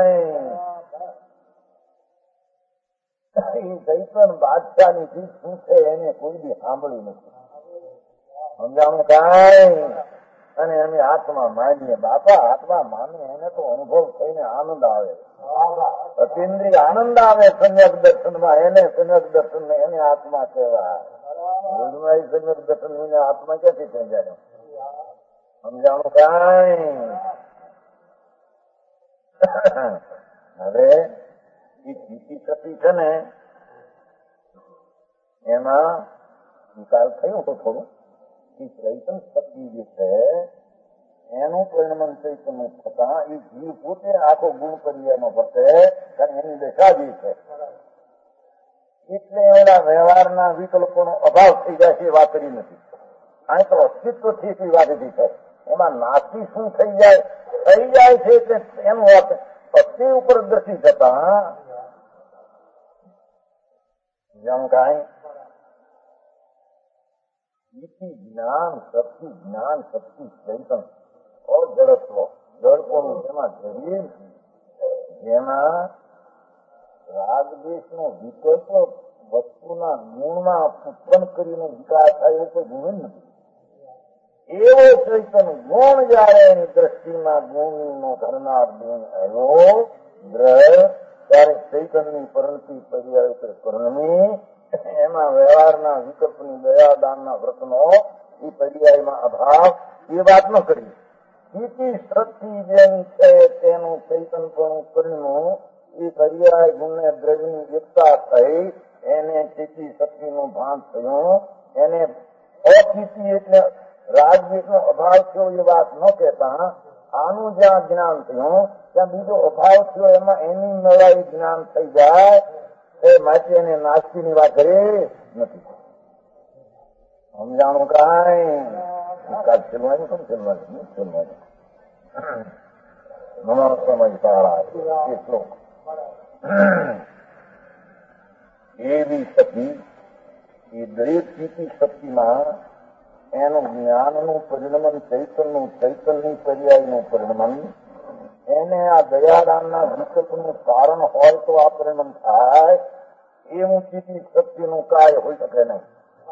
કાંઈ? ચૈતન બાદશાહની ચીજ શું છે એને કોઈ બી સાંભળ્યું નથી. સમજાણું કાંઈ? અને અમે આત્મા માનીએ. બાપા આત્મા માને એને તો અનુભવ થઈને આનંદ આવે, અતિન્દ્રિય આનંદ આવે સમ્યક દર્શનમાં. એને સમ્યક દર્શન ને એને આત્મા કહેવાય. સમ્યક દર્શન ને આત્મા ક્યાંથી થઈ જાય? સમજાણું કાંઈ? હવે એ જીતી શક્તિ છે ને એમાં નિકાલ થયું તો થોડું ચૈતન શક્તિ જે છે એનું પરિણામ ચૈતન થતા એ જીવ પોતે આખો ગુણ પર્યાયમાં વર્તે કારણ એની દશા જે છે એટલે એના વ્યવહારના વિકલ્પોનો અભાવ થઈ જાય છે એ વાત કરી નથી. અહીં તો અસ્તિત્વથી એટલી વાત હતી છે. એમાં નાસ્તી શું થઈ જાય થઈ જાય છે એટલે એનું વાત અસ્થિ ઉપર દ્રષ્ટિ થતા જેમ કાંઈ જ્ઞાન શક્તિ જ્ઞાન શક્તિ ચૈતન અજડત્વ જળપોનું જેમાં જરીએ જેમાં રાગદેશ નો વિકલ્પ વસ્તુના ગુણમાં ઉત્પન્ન કરીને વિકાસ થાય એવું કોઈ ગુણ નથી. એવો ચૈતન ગુણ જયારે એની દ્રષ્ટિમાં ગુણ નો ધરનાર ગુણ આવ્યો દ્રઢ ત્યારે ચૈતનની પરંતિ પર્યાય ઉપર પરિણમી એમાં વ્યવહારના વિકલ્પની દયાદાનના વ્રતનો એ પર્યાયમાં અભાવ એ વાત ન કરી. સ્થિતિ શક્તિ જેમ છે તેનું ચૈતન પણ પરિણું એ પર્યાય ગુણને દ્રવ્યની એકતા થઈ એને સ્થિતિ શક્તિનું ભાન થયું. એને અસ્થિતિ એટલે રાજદ્વેષ નો અભાવ થયો એ વાત ન કહેતા આનું જ્યાં જ્ઞાન થયું ત્યાં બીજો અભાવ થયો એમાં એની મેળાવી જ્ઞાન થઈ જાય એ માટે એને નાસ્તી ની વાત કરી નથી. સમજાણું કાંઈ? છેલવાનું કેમ છેલવાનું છેલવાનું નમો સમજ સારા એ શ્લોક એવી શક્તિ એ દરેક સ્થિતિ શક્તિમાં એનું જ્ઞાનનું પરિણમન ચૈતનનું ચૈતનની પર્યાયનું પરિણમન એને આ દયાદાનના વિકલ્પનું કારણ હોય તો આ પરિણમ થાય એવું સ્થિતિ શક્તિનું કાર્ય હોઈ શકે નહીં.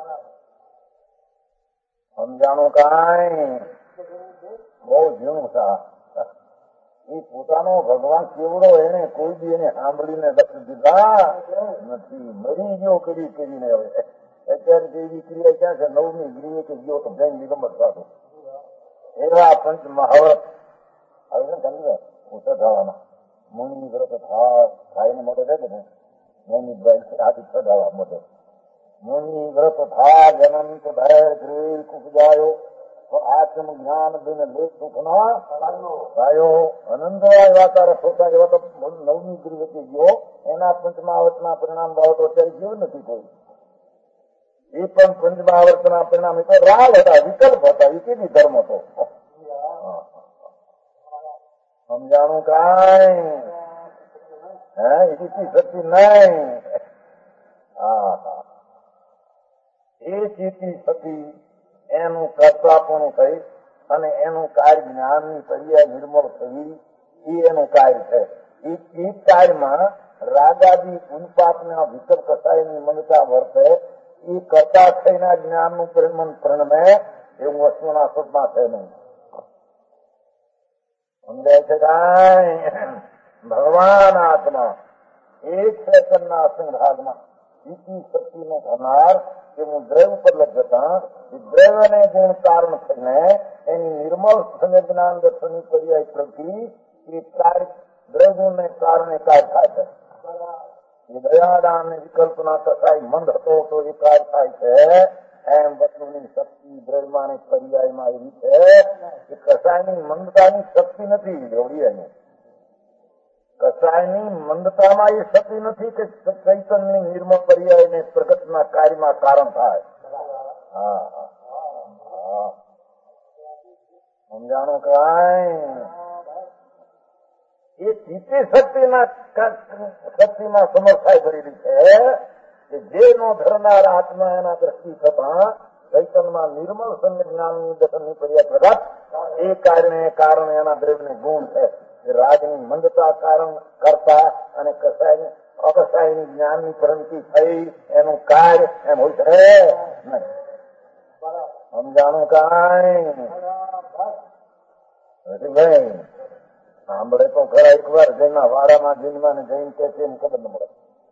સમજાણું કાંઈ? બહુ ઝીણું સા એ પોતાનો ભગવાન કેવડો એને કોઈ બી એને સાંભળીને લક્ષ દીધા નથી. મરી ગયો કરી કરીને હવે અત્યારે જેવી ક્રિયા ક્યાં છે? નવમી ગૃહ કે ગયો તો જૈન નિગમત થતો એવા પંચ મહાવ્રત આવે છે ને સમજ ઉછર થવાના મુનિ વ્રત ખાઈને મોટો થાય ને નવમી આથી ચઢાવવા મોટો મુનિ વ્રત થા જનંત ભેર ગૃહ કુપજાયો તો આત્મ જ્ઞાન બિન લેખ સુખ ના થયો. અનંત એવા તારા છોકરા એવા તો નવમી ગૃહ કે ગયો એના પંચમાવતના પરિણામ બાબતો અત્યારે જીવ નથી કોઈ. એ પણ પંચમહાવર્તના પરિણામ એ તો રાગ હતા, વિકલ્પ હતા, એ કેવી ધર્મ હતો. સમજાણું કાંઈ? હે એથી શક્તિ નહીં. હા એ ચીતી શક્તિ એનું કર્તાપણું થઈ અને એનું કાર્ય જ્ઞાનની પર્યાય નિર્મળ થવી એ એનું કાર્ય છે. એ કાળમાં રાગાદી ઉન્પાતના વિકલ્પ કસાયની મંદતા વર્તે એ કરતા થઈને જ્ઞાનનું પરિમન પ્રણમે એવું વસ્તુના સ્વરૂપમાં છે નહીં. સમજાય છે કાંઈ? ભગવાન આત્મા એક સેકન્ડના અસંભાગમાં બીજી શક્તિનો થનાર એવું દ્રવ્ય પર જતા દ્રવ્યને ગુણ કારણ થઈને એની નિર્મળ જ્ઞાન દર્શનની પર્યાય પ્રતિ એ કાર્ય દ્રવ્યને કારણે કાર્ય થાય છે. દયાદાન ને વિકલ્પના કસાય મંદ હતો તો એ કાર્ય થાય છે. એમ વસ્તુની શક્તિ દ્રવ્યમાં પર્યાયમાં એવી છે કે કસાયની મંદતાની શક્તિ નથી. એવડી એની કસાયની મંદતામાં એ શક્તિ નથી કે ચૈતન્યની નિર્મળ પર્યાયને પ્રગટના કાર્યમાં કારણ થાય. હા હા સમજાણું કાંઈ? એ ચિત્તે શક્તિના શક્તિમાં સમર્થાય ભરેલી છે કે જે નો ધરનાર આત્મા એના દ્રષ્ટિ થતા ચૈતન્યમાં નિર્મળ સંગ જ્ઞાનની દર્શનની પર્યાય પ્રગટ એ કારણે કારણે એના દ્રવ્યને ગુણ છે. રાજની મંદતા કારણ કરતા અને કસાય અકસાયની જ્ઞાનની પરિણતિ થઈ એનું કાર્ય એમ હોય છે નહીં. સમજાણું કાંઈ? ભાઈ સાંભળે તો ખરા એક વાર જઈના વાડામાં જઈનમાં ને જઈને કે છે ખબર ન મળે.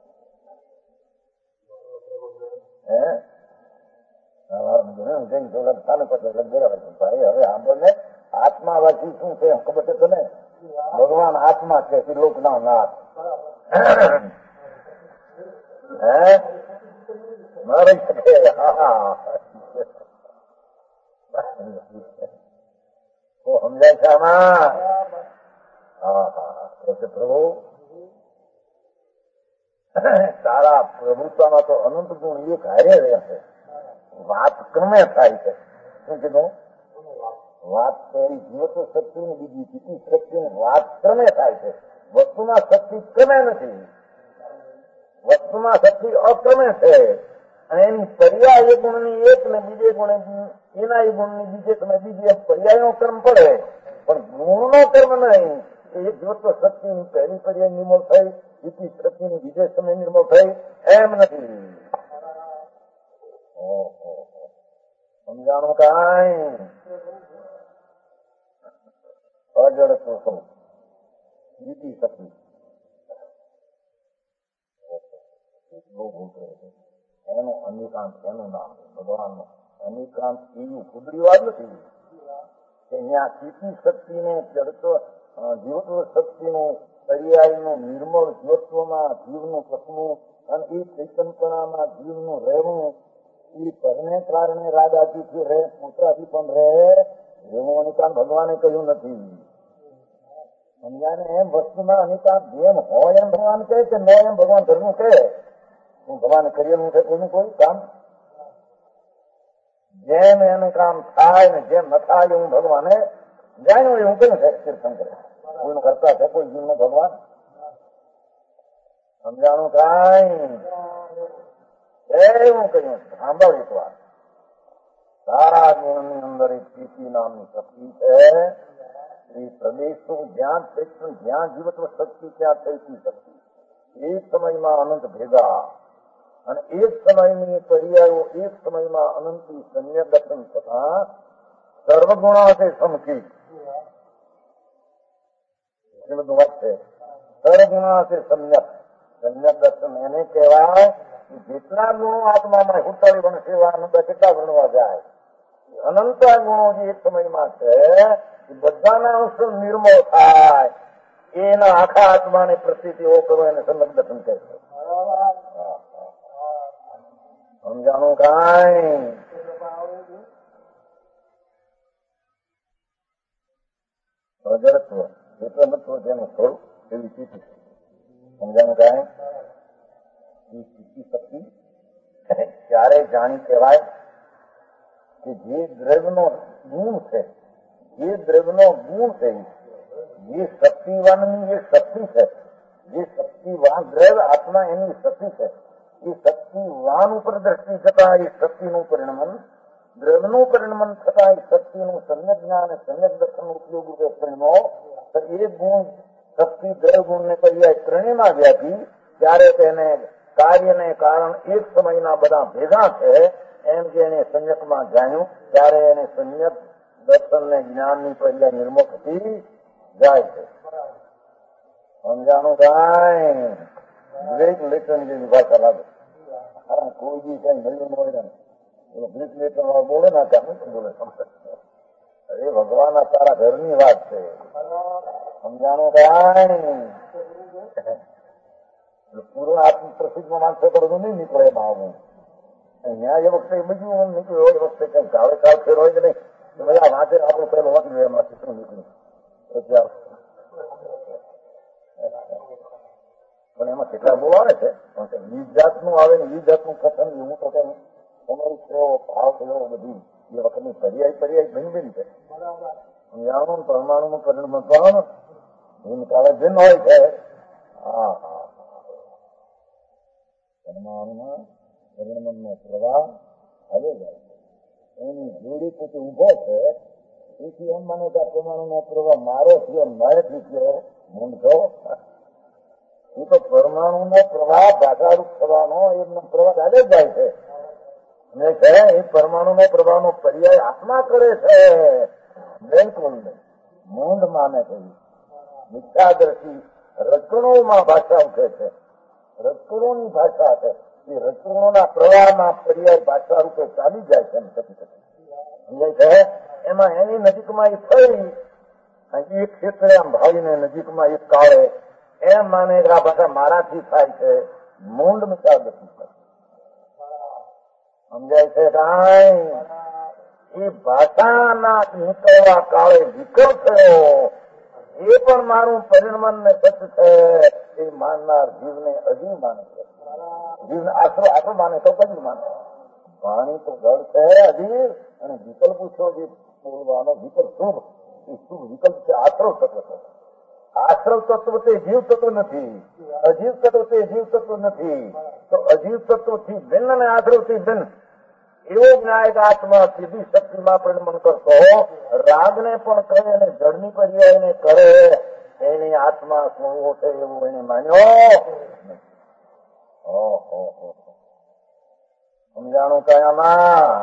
હે જઈને થોડા સ્થાને પછી ભાઈ હવે સાંભળને આત્માવાસી શું છે ખબર છે તને? ભગવાન આત્મા છે લોક ના નાથ. હે મારી શકે? હા સમજાય છે આમાં? હા હા પ્રભુ તારા પ્રભુત્વમાં તો અનંત ગુણ એક હારે રહેશે. વાત ક્રમે થાય છે. શું કીધું? વાત પહેરી જીવત શક્તિ ને બીજી બીજી શક્તિ ની વાત ક્રમે થાય છે. વસ્તુમાં શક્તિ ક્રમે નથી. વસ્તુમાં શક્તિ અક્રમે છે અને એની પર્યાય ગુણની એક ને બીજે ગુણે એના એ ગુણની બીજે તમે બીજે પર્યાયનો કર્મ પડે પણ ગુણનો કર્મ નહીં. એક જીવત શક્તિની પહેલી પર્યાય નિર્મળ થઈ બીજી શક્તિની બીજે સમય નિર્મળ થઈ એમ નથી. સમજાણું કાંઈ? અજડ પુરુષો બીજી શક્તિ એનું અનિકાંત એનું નામ ભગવાનનું અનિકાંત એવું કુદરી વાત નથી કે અહીંયા ચીતી શક્તિને ચડતો જીવત્વ શક્તિનું પર્યાયનું નિર્મળ જીવત્વમાં જીવનું પ્રથમું અને એ ચૈતનપણામાં જીવનું રહેવું એ પરને કારણે રાગાથી રહે પુત્રાથી પણ રહે એવું અનિકાંત ભગવાને કહ્યું નથી. સમજાને એમ વસ્તુમાં અનિકાંત જેમ હોય એમ ભગવાન કહે કે ન એમ ભગવાન ઘરનું કહે. હું ભગવાને કરેલું છે કોઈનું કોઈ કામ જેમ એનું કામ થાય ને જેમ ન થાય એવું ભગવાને જાણ્યું એવું કહ્યું છે. તીર્થંકરે કોઈનું કરતા છે કોઈ જીવનો ભગવાન? સમજાણું કાંઈ? એવું કહ્યું છે. સાંભળ એક વાત. સારા ગુણની અંદર એક પીતી નામની શક્તિ છે. એ પ્રદેશો જ્યાં ચૈતન જ્યાં જીવત્વ શક્તિ ત્યાં ચૈતી શક્તિ એક સમયમાં અનંત ભેગા અને એક સમયની પર્યાયો એક સમયમાં અનંતી સમ્યક દર્શન થતા સર્વગુણા છે સમકી. બધું વાત છે. સર્વગુણા છે સમ્યક સમ્યક દર્શન એને કહેવાય જેટલા ગુણો આત્મામાં હુટાળી પણ સેવા કેટલા ગણવા જાય. અનંત ગુણો જે એક સમયમાં છે બધાના અંશો નિર્મળ થાય એના આખા આત્માને પ્રતિતિ એવો કરો એને સમ્યક દર્શન કહે છે. સમજાણું કાંઈ? જડત્વ જેટલું તેનું સ્વરૂપ એવી સ્થિતિ. સમજાણું કાંઈ? એ સ્થિતિ શક્તિ ત્યારે જાણી કહેવાય કે જે દ્રવ્યનો ગુણ છે જે દ્રવ્યનો ગુણ છે જે શક્તિવાનની જે શક્તિ છે જે શક્તિવાન દ્રવ્ય આત્મા એની શક્તિ છે એ શક્તિવાન ઉપર દ્રષ્ટિ થતા એ શક્તિનું પરિણમન દ્રવ્યનું પરિણમન થતા એ શક્તિનું સમ્યક જ્ઞાન અને સમ્યક દર્શન ઉપયોગ રૂપે પરિણમો તો એ ગુણ શક્તિ દ્રવગુણને પર્યાય ત્રણેયમાં વ્યાપી, ત્યારે તેને કાર્યને કારણ એક સમયના બધા ભેગા છે એમ કે એને સંયકમાં જાણ્યું, ત્યારે એને સંયક દર્શનને જ્ઞાનની પર્યાય નિર્મુખ થતી જાય છે. સમજાણું કાંઈ ગ્રેટ લેટન જેવી ભાષા લાગે. કોઈ બી કઈ મળ્યું હોય ને એનો ગ્રેટ લેટન બોલે ના ત્યાં શું બોલે સમજ. અરે ભગવાન તારા ઘરની વાત છે. સમજાણું કાંઈ પૂર્ણ આત્મ પ્રસિદ્ધમાં માણસો કરવું નહીં નીકળે એમાં આવું. અહીંયા એ વખતે બીજું નીકળ્યું એ વખતે કઈ કાવે કાવ ફેર હોય કે નહીં બધા વાંચે આપણું પહેલું વાંચ્યું એમાંથી શું નીકળ્યું. પણ એમાં કેટલા બહુ આવે છે પણ વીસ જાતનું આવે ને વીસ જાતનું કથન એવું તો કઈ તમારી કેવો ભાવ થયો બધી એ વખતની પર્યાય પર્યાય ભિન્ન ભિન્ન છે. જાણવું પરમાણુનું પરિણામ પણ ભિન્ન કાળે ભિન્ન હોય છે. હા હા પરમાણુમાં પરિણામનો પ્રવાહ હવે જાય છે. એની જોડી પછી ઉભો છે તેથી એમ માને કે આ પરમાણુનો પ્રવાહ મારો થયો મારેથી થયો મૂંઢો. એ તો પરમાણુનો પ્રવાહ ભાષારૂપ થવાનો એમનો પ્રવાહ ચાલે જ જાય છે. અને છે એ પરમાણુનો પ્રવાહનો પર્યાય આત્મા કરે છે. બિલકુલ નહીં મૂંઢ માને છે. મિથ્યાદર્શી રચણોમાં ભાષા ઉઠે છે. રચણોની ભાષા છે. એ રચણોના પ્રવાહમાં પર્યાય ભાષા રૂપે ચાલી જાય છે. એમ થતી થતી સમજાય છે. એમાં એની નજીકમાં એ થઈ એક ક્ષેત્રે આમ ભાવીને નજીકમાં એક કાળે એમ માને કે આ ભાષા મારાથી થાય છે. મૂંડ મિથ્યાદર્શી થાય સમજાય છે. કાંઈ એ ભાષાના નીકળવા કાળે વિકલ્પ થયો એ પણ મારું પરિણમન ને સત્ય છે એ માનનાર જીવને અજીવ માને છે. જીવને આશરો આશરો માને તો કદી માને. વાણી તો જળ છે અજીવ અને વિકલ્પ પૂછો જે બોલવાનો વિકલ્પ શુભ એ શુભ વિકલ્પ છે. આશ્રવ તત્વ છે. આશ્રવ તત્વ તે જીવ તત્વ નથી. અજીવ તત્વ તે જીવ તત્વ નથી. તો અજીવ તત્વથી ભિન્ન અને આશ્રવથી ભિન્ન એવો જ્ઞાયક આત્મા સીધી શક્તિમાં પરિણમન કરતો રાગને પણ કરે અને જળની પર્યાયને કરે એની આત્મા શું છે એવું એને માન્યો. સમજાણું કયામાં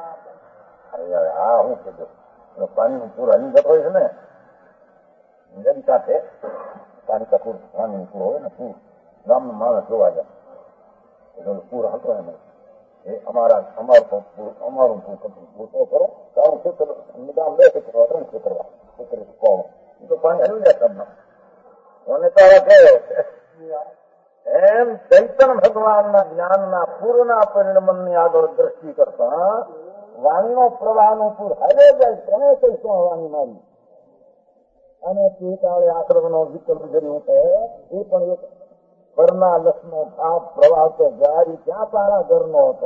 હા હું કીધું પાણીનું પૂર હલી જતો હોય છે ને નદી કાંઠે પાણી કપૂર પાણીનું પૂર હોય ને પૂર ગામનો માણસ જોવા જાય પૂર હતો એમ એ અમારા અમારું અમારું પૂર કરો તારું ક્ષેત્ર ગામ બે ક્ષેત્ર ત્રણ ક્ષેત્ર ક્ષેત્ર કોણ એ તો પાણી હલી જાય તમને મને તારા કહેવો છે એમ ચૈતન ભગવાનના જ્ઞાનના પૂરના પરિણમનની આગળ દ્રષ્ટિ કરતા વાણીનો પ્રવાહનું પૂર હાલે જાય તમે કહીશો વાણી મારી અને તે કાળે આશ્રમનો વિકલ્પ કર્યું છે એ પણ એક ઘરના લક્ષનો ભાવ પ્રવાહ તો જાય ત્યાં તારા ઘરનો હતો.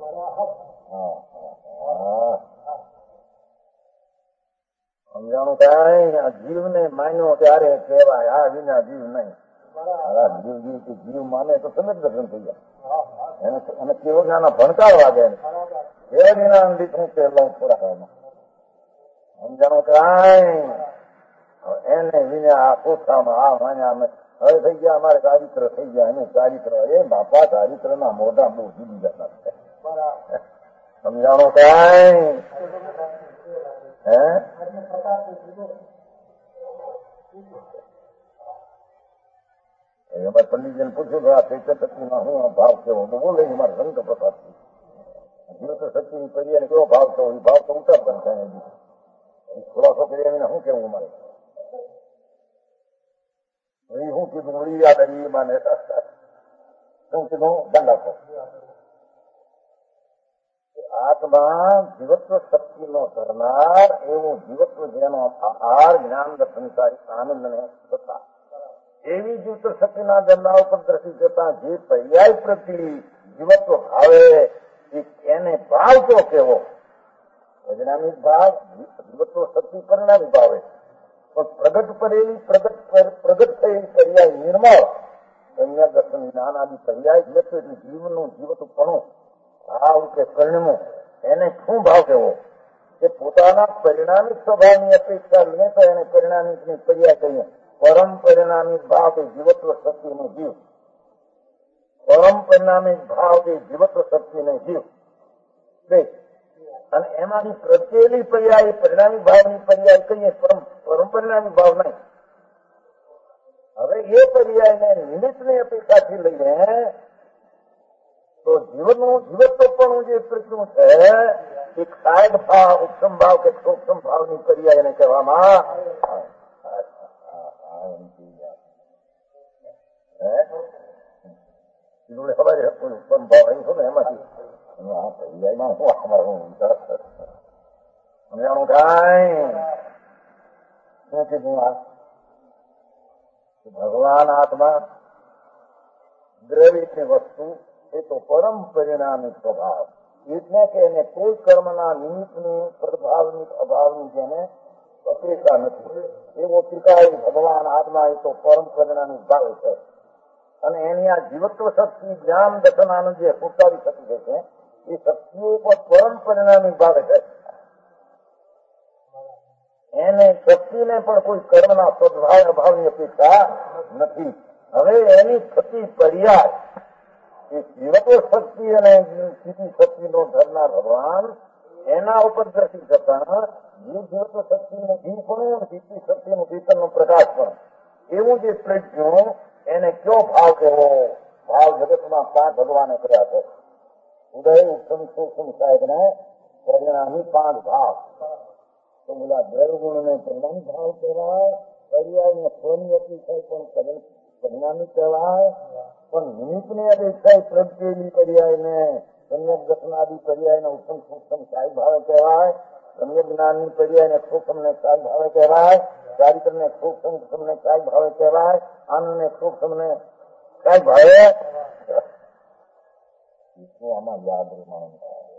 સમજાણું કઈ આ જીવને માન્યો ત્યારે કહેવાય આ વિના જીવ નહીં. જીવ જીવ જીવ માને તો તમે જ દર્શન થઈ જાય એને કેવો નાના ભણકાર વાગે એ વિના દીકરું તે લઉં થોડા સમજાણું કઈ એને વિના આ પોતામાં આ માન્યા અમે હવે થઈ ગયા અમારે ચારિત્ર થઈ ગયા એનું ચારિત્ર એ બાપા ચારિત્ર ના મોઢા બહુ જુદી જતા છે. સમજાણો કઈ હે અમારે પંડિતજીને પૂછ્યું કે આ ચૈતન્ય શક્તિમાં હું ભાવ કેવો તો બોલે મારે શંકર પ્રસાદ જીવ તો શક્તિ પર્યાય કેવો ભાવ થયો એ ભાવ તો ઉતાર કરતા ખુલાસો કર્યા શું કેવું અમારે શું કીધું વળી યાદ આવી માને શું કીધું દંડાકો આત્મા જીવત્વ શક્તિનો કરનાર એવું જીવત્વ જેનો આહાર જ્ઞાન દર્શનકારી આનંદ ને થતા એવી જીવત્વ શક્તિના જન્મા ઉપર દ્રષ્ટિ જતા જે પર્યાય પ્રતિ જીવત્વ ભાવે એને ભાવ તો કેવો પરિણામી ભાવ જીવત્વ શક્તિ પરિણામી ભાવે પણ પ્રગટ પડેલી પ્રગટ પ્રગટ થયેલી પર્યાય નિર્મળ કન્યા દર્શન જ્ઞાન આદિ પર્યાય જીવત્વ એટલે જીવનનું જીવતપણું ભાવ કે પરિણમો એને શું ભાવ કેવો કે પોતાના પરિણામિક સ્વભાવની અપેક્ષા લઈને તો એને પરિણામિકની પર્યાય કહીએ પરમ પરિણામી ભાવ એ જીવત્વ શક્તિનો જીવ, પરમ પરિણામી ભાવ એ જીવત્વ શક્તિનો જીવ બે, અને એમાંથી પ્રત્યેલી પર્યાય પરિણામી ભાવની પર્યાય કહીએ, પરમ પરમ પરિણામી ભાવ નહીં. હવે એ પર્યાયને નિમિત્તની અપેક્ષાથી લઈને તો જીવનનું જીવત્વપણું જે પ્રશ્ન છે એ સાહેબ ભાવ, ઉપસમ ભાવ કે સૂક્ષ્મ ભાવની પર્યાયને કહેવામાં ખબર ઉપસમ ભાવ અહીં છું ને એમાંથી આ પર્યાયમાં હું અમારે હું વિચાર સમજાણું કાંઈ શું કીધું આ ભગવાન આત્મા દ્રવિત વસ્તુ એ તો પરમ પરિણામી સ્વભાવ, એટલે કે એને કોઈ કર્મના નિમિત્તની પ્રભાવની અભાવની જેને અપેક્ષા નથી એવો ત્રિકાળી ભગવાન આત્મા એ તો પરમ પરિણામી ભાવ છે. અને એની આ જીવત્વ શક્તિ જ્ઞાન દર્શન આનંદ જે ઉતારી શકી છે એ શક્તિઓ પર પરમ પરિણામી ભાવ છે. એને શક્તિને પણ કોઈ કર્મના સદભાવ અભાવની અપેક્ષા નથી. હવે એની થતી પર્યાય એ જીવત્વ શક્તિ અને સ્થિતિ શક્તિનો ધરનાર ભગવાન એના ઉપર દ્રષ્ટિ થતા જે જીવત્વ શક્તિનું જીવ પણ સ્થિતિ શક્તિનું ચેતનનો પ્રકાશ પણ એવું જે પ્રજ્ઞો એને કયો ભાવ કહેવો? ભાવ જગતમાં પાંચ ભગવાને કર્યા છે. ઉદય ઉત્તમ સૂક્ષ્મ સાહેબને પરિણામી પાંચ ભાવ. તો બોલા દ્રવગુણ ને પરિણામી ભાવ કહેવાય, પર્યાય ને સ્વની અતિશય પણ પરિણામી કહેવાય, પણ નિમિત્તની અપેક્ષા પ્રગટેલી પર્યાય ને સમ્યક દર્શનાદિ પર્યાય ને ઉત્તમ સૂક્ષ્મ સાહેબ ભાવે કહેવાય, સમ્યક જ્ઞાનની પર્યાય ને સૂક્ષ્મ ને સાહેબ ભાવે કહેવાય, ચારિત્ર ને સૂક્ષ્મ સૂક્ષ્મ ને સાહેબ ભાવે કહેવાય, આનંદ ને સૂક્ષ્મ ને સાહેબ ભાવે આમાં યાદ રહેવાનું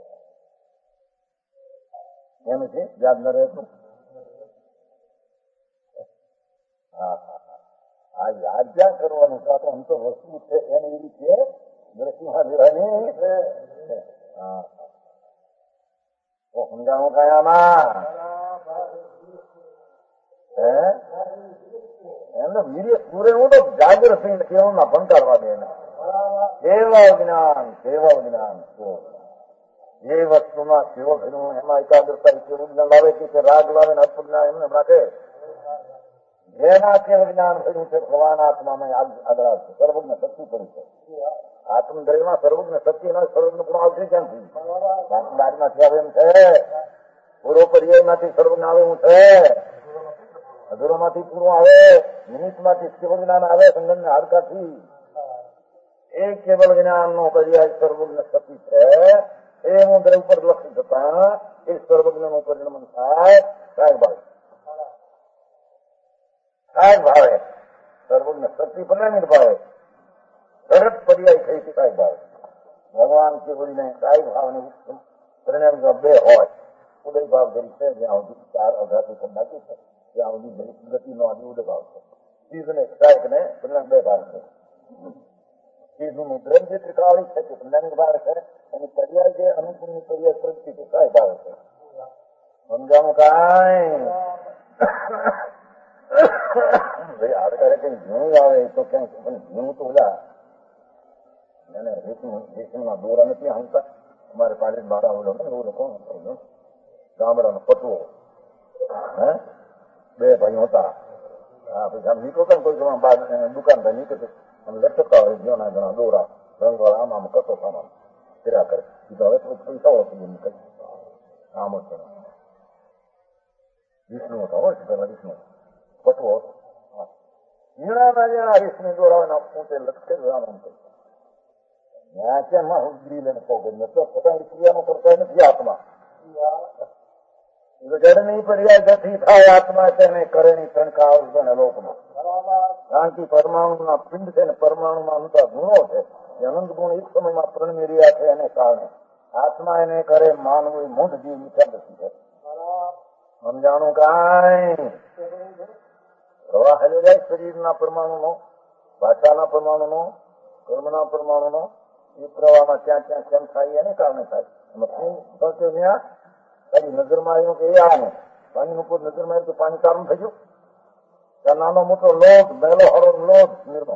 એમ છે. યાદ ન રહેતું આ યાદ ક્યાં કરવાનું? તો આમ તો વસ્તુ છે એને એ રીતે દ્રષ્ટિમાં લેવાની. સમજાવું કયામાં હે એમને વીર્ય પૂરે હું તો જાગૃત થઈને કેવું ના ભંકારવા દે એને સેવા જ્ઞાન સેવા જ્ઞાન જે વસ્તુમાં સેવો ભર્યું એમાં એકાગ્રતા કેવું જ્ઞાન લાવે કે રાગ લાવે ને અલ્પ જ્ઞાન એમને રાખે. જેના કેવું જ્ઞાન ભર્યું છે ભગવાન આત્મામાં આગળ આવશે. સર્વજ્ઞ શક્તિ પડી છે આત્મદ્રયમાં. સર્વજ્ઞ શક્તિ ના સર્વજ્ઞ પણ આવશે ક્યાંથી? બાદમાંથી આવે એમ છે. પૂર્વ પર્યાય માંથી સર્વજ્ઞ આવે એવું છે. અધૂરો માંથી પૂરું આવે, નિમિત્ત માંથી કેવળ જ્ઞાન આવે સંગમ હાડકાથી. એ કેવળ જ્ઞાન નો પર્યાય સર્વજ્ઞ શક્તિ છે. એ હું દ્રવ પર લક્ષી થતા એ સર્વજ્ઞ નું પરિણામ થાય સાહેબ ભાવે. સાહેબ ભાવે સર્વજ્ઞ શક્તિ પરિણામિત ભાવે સરસ પર્યાય થઈ છે સાહેબ ભાવે. ભગવાન કેવળીને સાહેબ ભાવ ને પરિણામ બે હોય. ઉદય ભાવ ધરી છે જ્યાં સુધી ચાર અઘાતી નાખી છે ત્યાં સુધી ગતિ નો આદિ ઉદય ભાવ છે. ચીજ ને સાહેબ ને પરિણામ બે ભાવ છે. ચીજનું દ્રવ્ય જે ત્રિકાળી છે તે પરિણામિક ભાવે છે અને પર્યાય જે અનુકૂળની પર્યાય પ્રગતિ તે સાહેબ ભાવે છે. સમજાણું કાંઈ? ભાઈ આડકારે કઈ ઘણું આવે તો ક્યાંક પણ ઘણું તો બધા એને રેશમના દોરા નથી હાલતા. અમારે પાડે બારા ઓલો ને એવું કોણ ગામડાનો પટવો હે બે ભાઈઓ હતા. હા પછી આમ નીકળતા ને કોઈ દુકાન ભાઈ નીકળે આમ લટકતા હોય ઘણા ઘણા દોરા રંગવાળા આમ આમ કસો સામાન ફેરા કરે. તો હવે થોડું પૈસા ઓછું નીકળે આમ જ વિષ્ણુ હતો હોય છે પેલા વિષ્ણુ પટવો હતો. ઝીણા ઝીણા વિષ્ણુ દોરાવાના ઊંચે લટકે આમ આમ કરી ત્યાં ક્યાં ઉગરી લઈને પગ પોતાની ક્રિયાનો કરતા નથી આત્મા. જડની પર્યાય જતી થાય આત્મા છે ને કરેની તણકા ને લોકમાં. કારણ કે પરમાણુના પિંડ છે ને પરમાણુમાં અનંતા ગુણો છે. એ અનંત ગુણ એક સમયમાં પ્રણમી રહ્યા છે એને કારણે આત્મા એને કરે માનવું મૂળ જીવ મીઠા નથી છે. સમજાણું કાંઈ? પ્રવાહ હેલો જાય શરીરના પરમાણુનો, ભાષાના પરમાણુનો, કર્મના પરમાણુનો. એ પ્રવાહમાં ક્યાં ક્યાં કેમ થાય એને કારણે થાય. નજરમાં આવ્યું કે એ આને પાણી ઉપર નજરમાં આવ્યું તો પાણી કારણ થઈ ગયું. ત્યાં નાનો મોટો લોટ, બેલો હરો લોટ નિર્મળ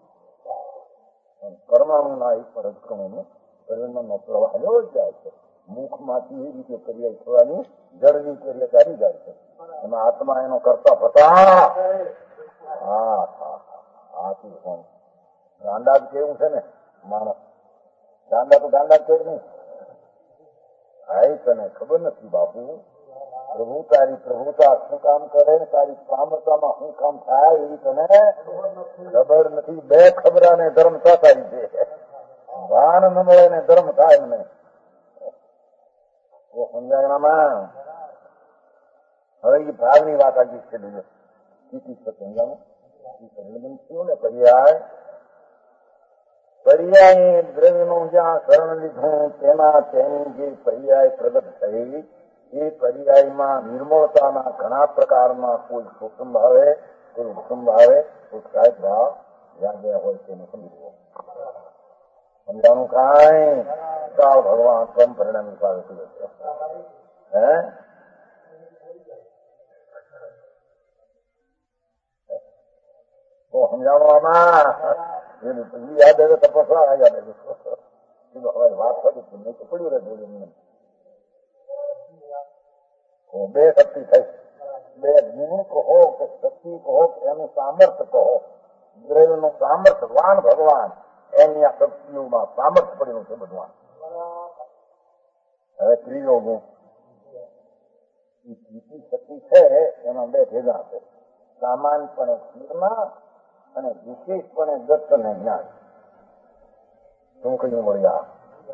પરમાણુના ઉપર અક્રમોનું શરીરનો પ્રવાહ એવો જ જાય છે. મુખમાંથી એ રીતે ક્રિયા થવાની જળની ક્રિયા ચાલી જાય છે. એમાં આત્મા એનો કરતા હતા. હા હા આથી કોણ ગાંડા કેવું છે ને માણસ, ગાંડા તો ગાંડા કે નહીં. હા તને ખબર નથી બાપુ, પ્રભુ તારી પ્રભુતા શું કામ કરે ને તારી સામર્થામાં શું કામ થાય એવી તને ખબર નથી. બે ખબરા ને ધર્મ થતા છે, ભાન ન મળે ને ધર્મ થાય ને સમજાવવામાં. હવે એ ભાગની વાત આવી છે. સમજાવું ને પર્યાય પર્યાય દ્રવ્યનું જ્યાં શરણ લીધું તેના તેની જે પર્યાય પ્રગટ થઈ એ પર્યાયમાં નિર્મળતાના ઘણા પ્રકારના કોઈ સૂક્ષ્મ ભાવે, કોઈ ઉત્તમ ભાવે, કોઈ સાહેબ ભાવ જ્યાં જ્યાં હોય તેને સમજવો. સમજાનું કાંઈ કાળ ભગવાન સ્વમ પરિણામી ભાવે કર્યો છે. હે તો સમજાવવામાં યાદ આવે તપસ્વા યાદ આવે વાત કરી નહીં તો પડ્યું રહે. બે શક્તિ થઈ, બે ગુણ કહો કે શક્તિ કહો કે એનું સામર્થ્ય કહો, દ્રવ્યનું સામર્થ્યવાન ભગવાન એની આ શક્તિઓમાં સામર્થ્ય પડેલું છે ભગવાન. હવે ત્રીજો ગુણ શક્તિ છે એમાં બે ભેગા છે, સામાન્યપણે સ્થિરના અને વિશેષપણે દત્ત ને જ્ઞાન. શું કહ્યું મળ્યા?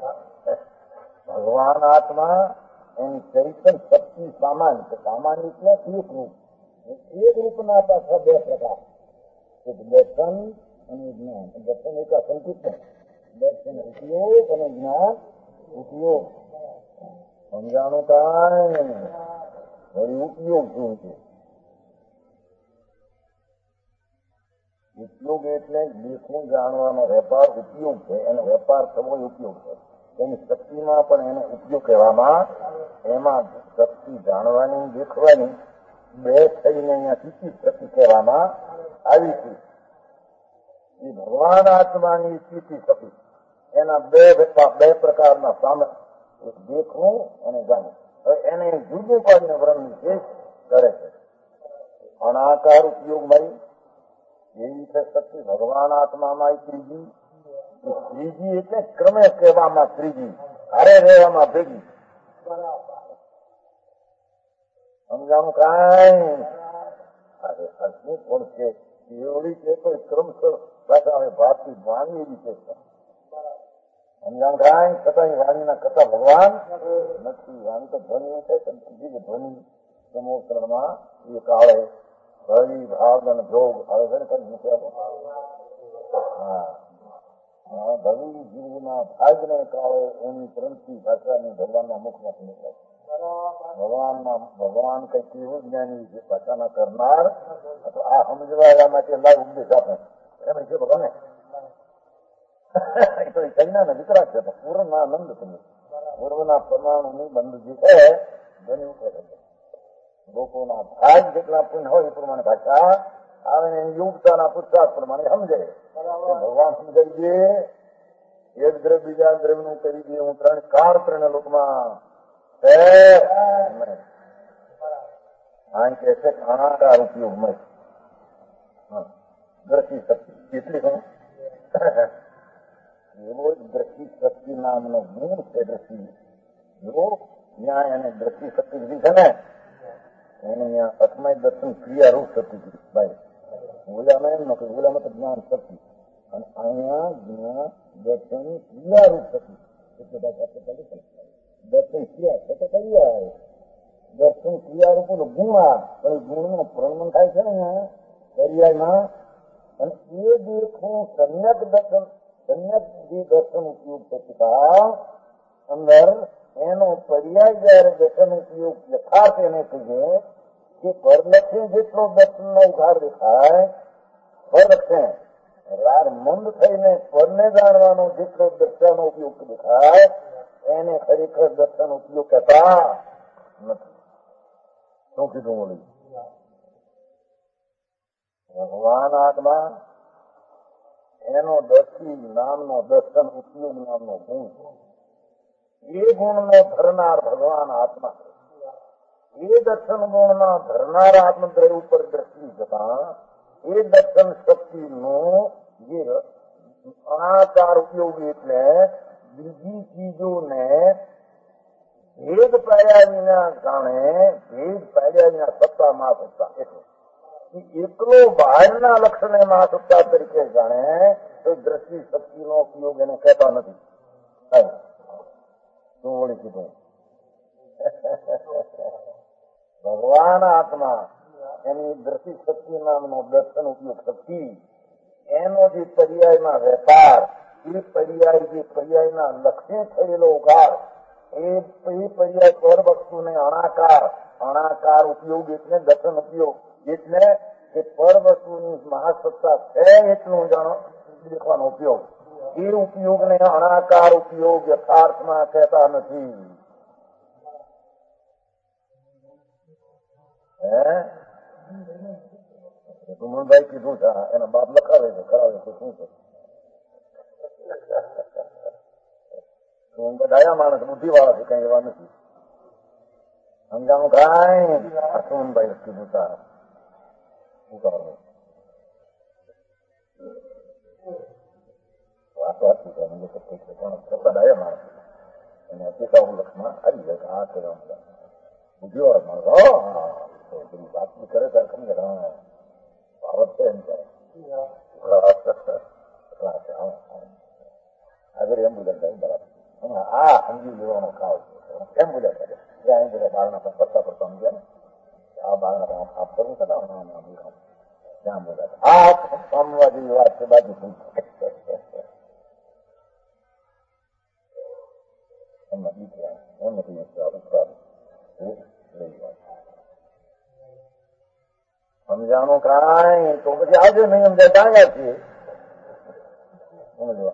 ભગવાન આત્મા એની ચૈતન શક્તિ સામાન્ય છે. સામાન્ય એટલે એક રૂપ. એક રૂપના પાછા બે પ્રકાર, એક દર્શન અને જ્ઞાન. દર્શન એક સંકિત, દર્શન ઉપયોગ અને જ્ઞાન ઉપયોગ. સમજાણું કાંઈ વળી ઉપયોગ શું છે? ઉપયોગ એટલે દેખવું જાણવાનો વેપાર ઉપયોગ છે. એનો વેપાર થવો ઉપયોગ છે. એની શક્તિમાં પણ એને ઉપયોગ કહેવામાં, એમાં શક્તિ જાણવાની દેખવાની બે થઈને અહીંયા ચિત્તી શક્તિ કહેવામાં આવી છે. એ ભગવાન આત્માની ચિત્તી શક્તિ એના બે બે પ્રકારના સામે, એક દેખવું અને જાણવું. હવે એને જુદું પાડીને વર્ણન વિશેષ કરે છે. અનાકાર ઉપયોગ મળી એવી છે શક્તિ ભગવાન આત્મામાં ત્રીજી. ત્રીજી એટલે ક્રમે કહેવામાં ત્રીજી, હારે રહેવામાં ભેગી. સમજાણું કાંઈ? શું કોણ છે એવડી છે કોઈ ક્રમસર પાછા હવે ભારતી વાણી એવી છે. સમજાણ કાંઈ? છતાં વાણીના કથા ભગવાન નથી. વાણી તો ધ્વનિ છે, ધ્વનિ સમોત્તરમાં એ કાળે ભવી ભાગ અને ભોગ આવે છે ને કઈ મૂક્યા. હા, ભવી જીવના ભાગને કાળે એની પ્રંતિ ભાષાની ભગવાનના મુખમાંથી નીકળે. ભગવાનના ભગવાન કઈ કેવું જ્ઞાની છે ભાષાના કરનાર, તો આ સમજવા માટે લાઈવ ઉપદેશ આપે એમ છે ભગવાને. એ તો કન્યાના દીકરા છે, પૂર્ણના નંદ તમે પૂર્વના પરમાણુની બંધ જે છે બની ઉઠે. લોકોના ભાગ જેટલા પુણ્ય હોય એ પ્રમાણે ભાષા આવે ને યોગતાના પુરુષાર્થ પ્રમાણે સમજે. ભગવાન સમજાવી દે, એક દ્રવ્ય બીજા દ્રવ્ય નું કરી દે. હું ત્રણ કાળ ત્રણ લોકમાં કે છે અનાકાર ઉપયોગ મળે. દ્રષ્ટિ શક્તિ એટલી હું એવો જ દ્રષ્ટિ શક્તિ નામનો ગુણ છે. દ્રષ્ટિ એવો ન્યાય અને દ્રષ્ટિ શક્તિ લીધી છે ને એને અહીંયા અસમય દર્શન ક્રિયારૂપ શક્તિ ભાઈ. ઓલામાં એમ નથી, ઓલામાં તો જ્ઞાન શક્તિ અને અહીંયા જ્ઞાન દર્શન ક્રિયારૂપ શક્તિ. દર્શન ક્રિયા છે ક્રિયા, દર્શન ક્રિયારૂપ ગુણા, પણ એ ગુણનું પ્રણમન થાય છે ને અહીંયા પર્યાયમાં. અને એ દેખું સમ્યક દર્શન, સમ્યક જે દર્શન ઉપયોગ થતા અંદર એનો પર્યાય જયારે દર્શન ઉપયોગ યથાર્થ એને કહીએ કે પરલક્ષે જેટલો દર્શનનો ઉઘાર દેખાય, પરલક્ષે રાર મંદ થઈને પરને જાણવાનો જેટલો દર્શનનો ઉપયોગ દેખાય એને ખરેખર દર્શન ઉપયોગ કહેતા નથી. શું કીધું બોલી? ભગવાન આત્મા એનો દર્શી નામનો દર્શન ઉપયોગ નામનો ગુણ, એ ગુણનો ધરનાર ભગવાન આત્મા. એ દર્શન ગુણના ધરનાર આત્મદ્રય ઉપર દ્રષ્ટિ જતા એ દર્શન શક્તિનો જે અણાકાર ઉપયોગ એટલે બીજી ચીજોને ભેદ પાડ્યા વિના જાણે, ભેદ પાડ્યા વિના સત્તા માં સત્તા એટલે એકલો બહારના લક્ષણે માં સત્તા તરીકે જાણે તો દ્રષ્ટિ શક્તિનો ઉપયોગ એને કહેતા નથી. શું વળી કીધું? ભગવાન આત્મા એની દ્રષ્ટિ શક્તિ નામનો દર્શન ઉપયોગ શક્તિ, એનો જે પર્યાયમાં વેપાર, એ પર્યાય જે પર્યાયના લક્ષ્ય થયેલો ઉગાર, એ પર્યાય પર વસ્તુને અણાકાર, અણાકાર ઉપયોગ એટલે દર્શન ઉપયોગ એટલે કે પર વસ્તુની મહાસત્તા છે એટલું જાણો દેખવાનો ઉપયોગ. એ ઉપયોગને અણાકાર ઉપયોગ યથાર્થમાં કહેતા નથી. હે સુમનભાઈ કીધું છે, એના બાપ લખાવે છે, કરાવે છે, શું છે? ડાયા માણસ બુદ્ધિ વાળા છે, કઈ એવા નથી. સમજાણું કાંઈ સુમનભાઈ કીધું છે. શું કરવાનું? વાત વાંચી છે, મને તો કઈ છે પણ છતાં ડાયા માણસ એને અતિશાવું લક્ષમાં આવી જાય કે આ કહેવાનું બુદ્ધિ વાળા માણસ. વાત કરે ત્યારે સમજે ભારત છે એમ કરે આગળ એમ બોલ્યા બરાબર. આ સમજી લેવાનો ખાવ એમ બોલ્યા કરે ત્યાં બધા બાળના પણ પડતા પડતા સમજ્યા ને આ બાળના આપ કરવું છે ત્યાં બોલ્યા આ પામવા જેવી વાત છે. બાજુ એમના દીકરા એમ નથી સમજાણું કાંઈ તો પછી આજે નહીં સમજાય ટાંગ્યા છીએ. સમજવા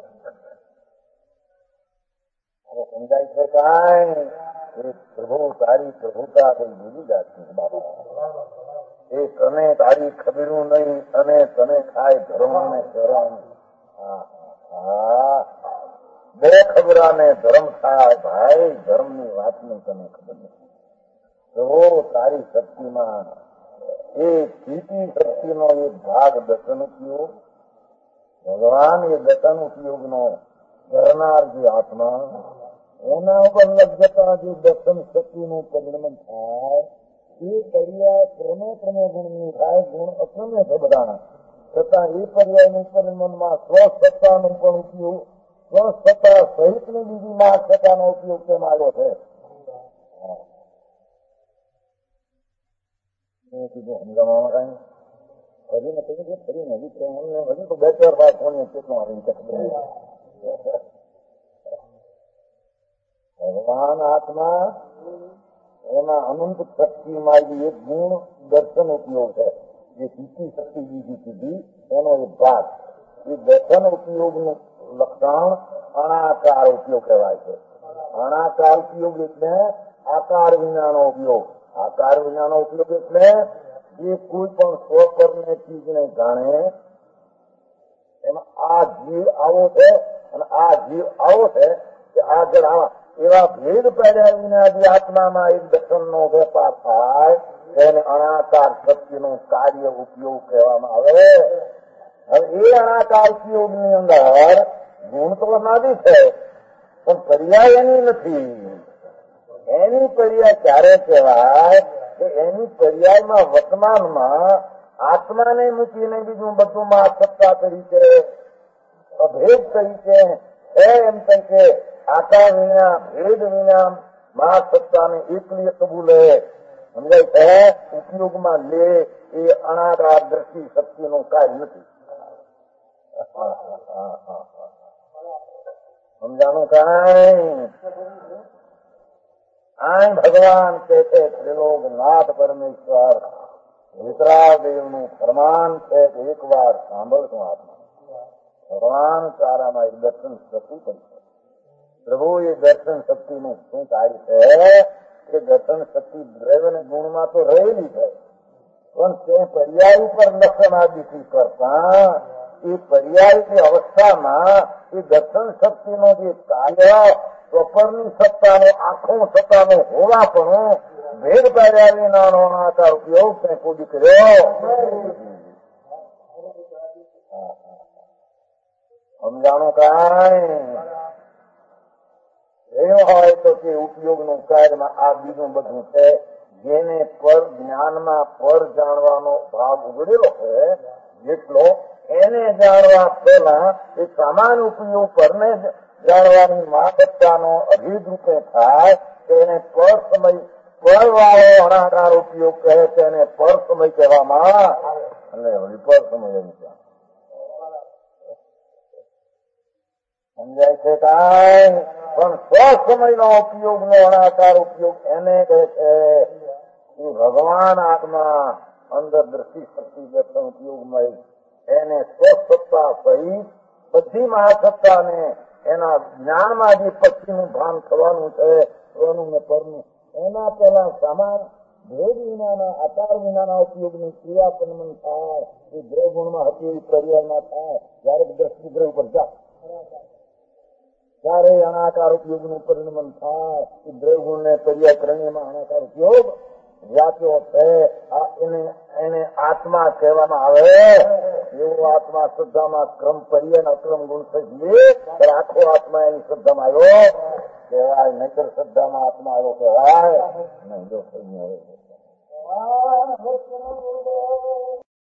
સમજાય છે કાંઈ? પ્રભુ તારી પ્રભુતા કઈ ભૂલી જાતી બાબા. એ તને તારી ખબીરું નહીં અને તને ખાય ધર્મ ને ધર્મ. બે ખબરાને ધર્મ ખાય ભાઈ, ધર્મની વાતની તને ખબર નથી. પ્રભુ તારી શક્તિમાં એ સ્થિતિ શક્તિનો એક ભાગ દર્શન ઉપયોગ, ભગવાન એ દર્શન ઉપયોગનો કરનાર જે આત્મા, એના ઉપર લગ્નતા જે દર્શન શક્તિનું પરિણમન થાય એ પર્યાય ક્રમે ક્રમે ગુણની થાય. ગુણ અક્રમે છે બધા, છતાં એ પર્યાયનું પરિણમનમાં સ્વસત્તાનું પણ ઉપયોગ, સ્વસત્તા સહિતની બીજી માર્ગ સત્તાનો ઉપયોગ તેમ આવ્યો છે. સમજાવવામાં કઈ હજી ને કહ્યું ફરીને હજી અમને હજી તો બે ચાર વાર કોને કેટલું આવી ભગવાન આત્મા એના અનંત શક્તિમાં એક ગુણ દર્શન ઉપયોગ છે. જે બીજી શક્તિ બીજી કીધી એનો એક ભાગ, એ દર્શન ઉપયોગનું લક્ષણ અણાકાર ઉપયોગ કહેવાય છે. અણાકાર ઉપયોગ એટલે આકાર વિનાનો ઉપયોગ. આકાર વિનાનો ઉપયોગ એટલે જે કોઈ પણ સ્વપરને ચીજને જાણે એમાં આ જીવ આવો છે અને આ જીવ આવો છે કે આ જણાવા એવા ભેદ પાડ્યા વિના જે આત્મામાં એક દર્શનનો વેપાર થાય તેને અણાકાર શક્તિનું કાર્ય ઉપયોગ કહેવામાં આવે. હવે એ અણાકાર ઉપયોગની અંદર ગુણ તો નાદી છે પણ પર્યાય એની નથી. એની પર્યાય ક્યારે કહેવાય કે એની પર્યાયમાં વર્તમાનમાં આત્માને મૂકીને બીજું બધું માં સત્તા તરીકે અભેદ તરીકે એમ તરીકે આકાર વિના ભેદ વિના મહાસત્તાને એકલી કબૂલે સમજાય છે. ઉપયોગમાં લે એ અણાકાર દ્રષ્ટિ શક્તિનું કાર્ય નથી. સમજાણું કાંઈ? આ ભગવાન કે છે ત્રિલોક નાથ પરમેશ્વર વિતરાદેવનું ફરમાન છે કે એક વાર સાંભળતું આત્મા ભગવાન તારામાં એક દર્શન શક્તિ કરી છે. પ્રભુ એ દર્શન શક્તિનું શું કાર્ય છે કે દર્શન શક્તિ દ્રવ્ય ને ગુણમાં તો રહેલી છે પણ તે પર્યાય ઉપર લક્ષણાદિથી કરતા એ પર્યાયની અવસ્થામાં એ દર્શન શક્તિનો જે કાર્ય સ્વપરની સત્તાનો આખો સત્તાનો હોવા પણ ભેદ પાડ્યા વિનાનો આકાર ઉપયોગ તે કુદી કર્યો. સમજાણો કાંઈ એવું હોય તો તે ઉપયોગનું કાર્યમાં આ બીજું બધું છે. જેને પર જ્ઞાનમાં પર જાણવાનો ભાગ ઉગડેલો છે જેટલો એને જાણવા પહેલા એ સામાન ઉપયોગ પરને જાણવાની મહાસત્તાનો અભિદ રૂપે થાય તેને પર સમય પર વાળો અણાકાર ઉપયોગ કહે તેને પર સમય કહેવામાં એટલે વળી પર સમય એમ સમજાય છે કાંઈ? પણ સ્વ સમયનો ઉપયોગનો અણાકાર ઉપયોગ એને કહે છે એ ભગવાન આત્મા અંદર દ્રષ્ટિ શક્તિ દર્શન ઉપયોગમય એને સ્વસત્તા સહિત બધી મહાસત્તાને એના જ્ઞાનમાં જે પછીનું ભાન થવાનું છે સ્વનું ને પરનું એના પહેલા સમાન ભેદ વિનાના આકાર વિનાના ઉપયોગની ક્રિયા પન્મન થાય એ ગ્રહ ગુણમાં હતી એ પર્યાયમાં થાય જયારે દ્રષ્ટિ ગ્રહ ઉપર જાય ત્યારે અનાકાર ઉપયોગનું પરિણમન થાય એ દ્રવ ગુણ ને પર્યાય ત્રણેયમાં અનાકાર ઉપયોગ વ્યાપ્યો છે. એને એને આત્મા કહેવામાં આવે. એવો આત્મા શ્રદ્ધામાં ક્રમ પર્યાય અક્રમ ગુણ સજીએ આખો આત્મા એની શ્રદ્ધામાં આવ્યો કહેવાય. નહીતર શ્રદ્ધામાં આત્મા આવ્યો કહેવાય નહીં.